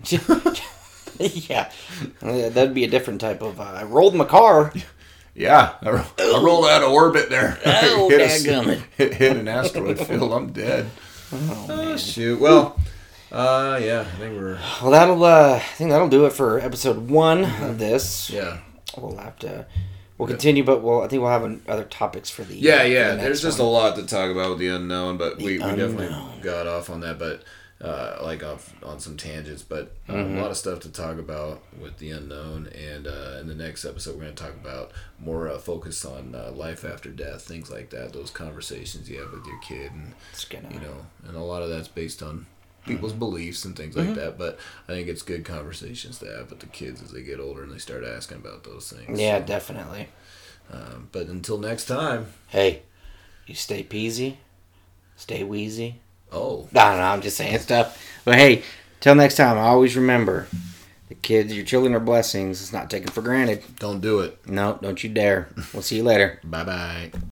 Yeah. Uh, That'd be a different type of. Uh, I rolled my car. Yeah, I, ro- I rolled out of orbit there. Oh, hit, a s- dadgummit. hit, hit an asteroid field. I'm dead. Oh, shoot. Well, uh, yeah, I think we're Well, that'll. Uh, I think that'll do it for episode one of this. yeah. We'll have to. We'll continue, but we'll. I think we'll have an, other topics for the. Yeah, for yeah. the next There's just one. a lot to talk about with the unknown, but we, we definitely unknown. got off on that, but uh, like off on some tangents. But uh, Mm-hmm. a lot of stuff to talk about with the unknown, and uh, in the next episode, we're going to talk about more uh, focus on uh, life after death, things like that. Those conversations you have with your kid, and It's gonna. you know, and a lot of that's based on people's beliefs and things like that. But I think it's good conversations to have with the kids as they get older and they start asking about those things. Yeah, So, definitely. um, but until next time. Hey, you stay peasy, stay wheezy. Oh. I don't know. I'm just saying stuff. But hey, till next time, always remember, the kids, your children are blessings. It's not taken for granted. Don't do it. No, don't you dare. We'll see you later. Bye bye.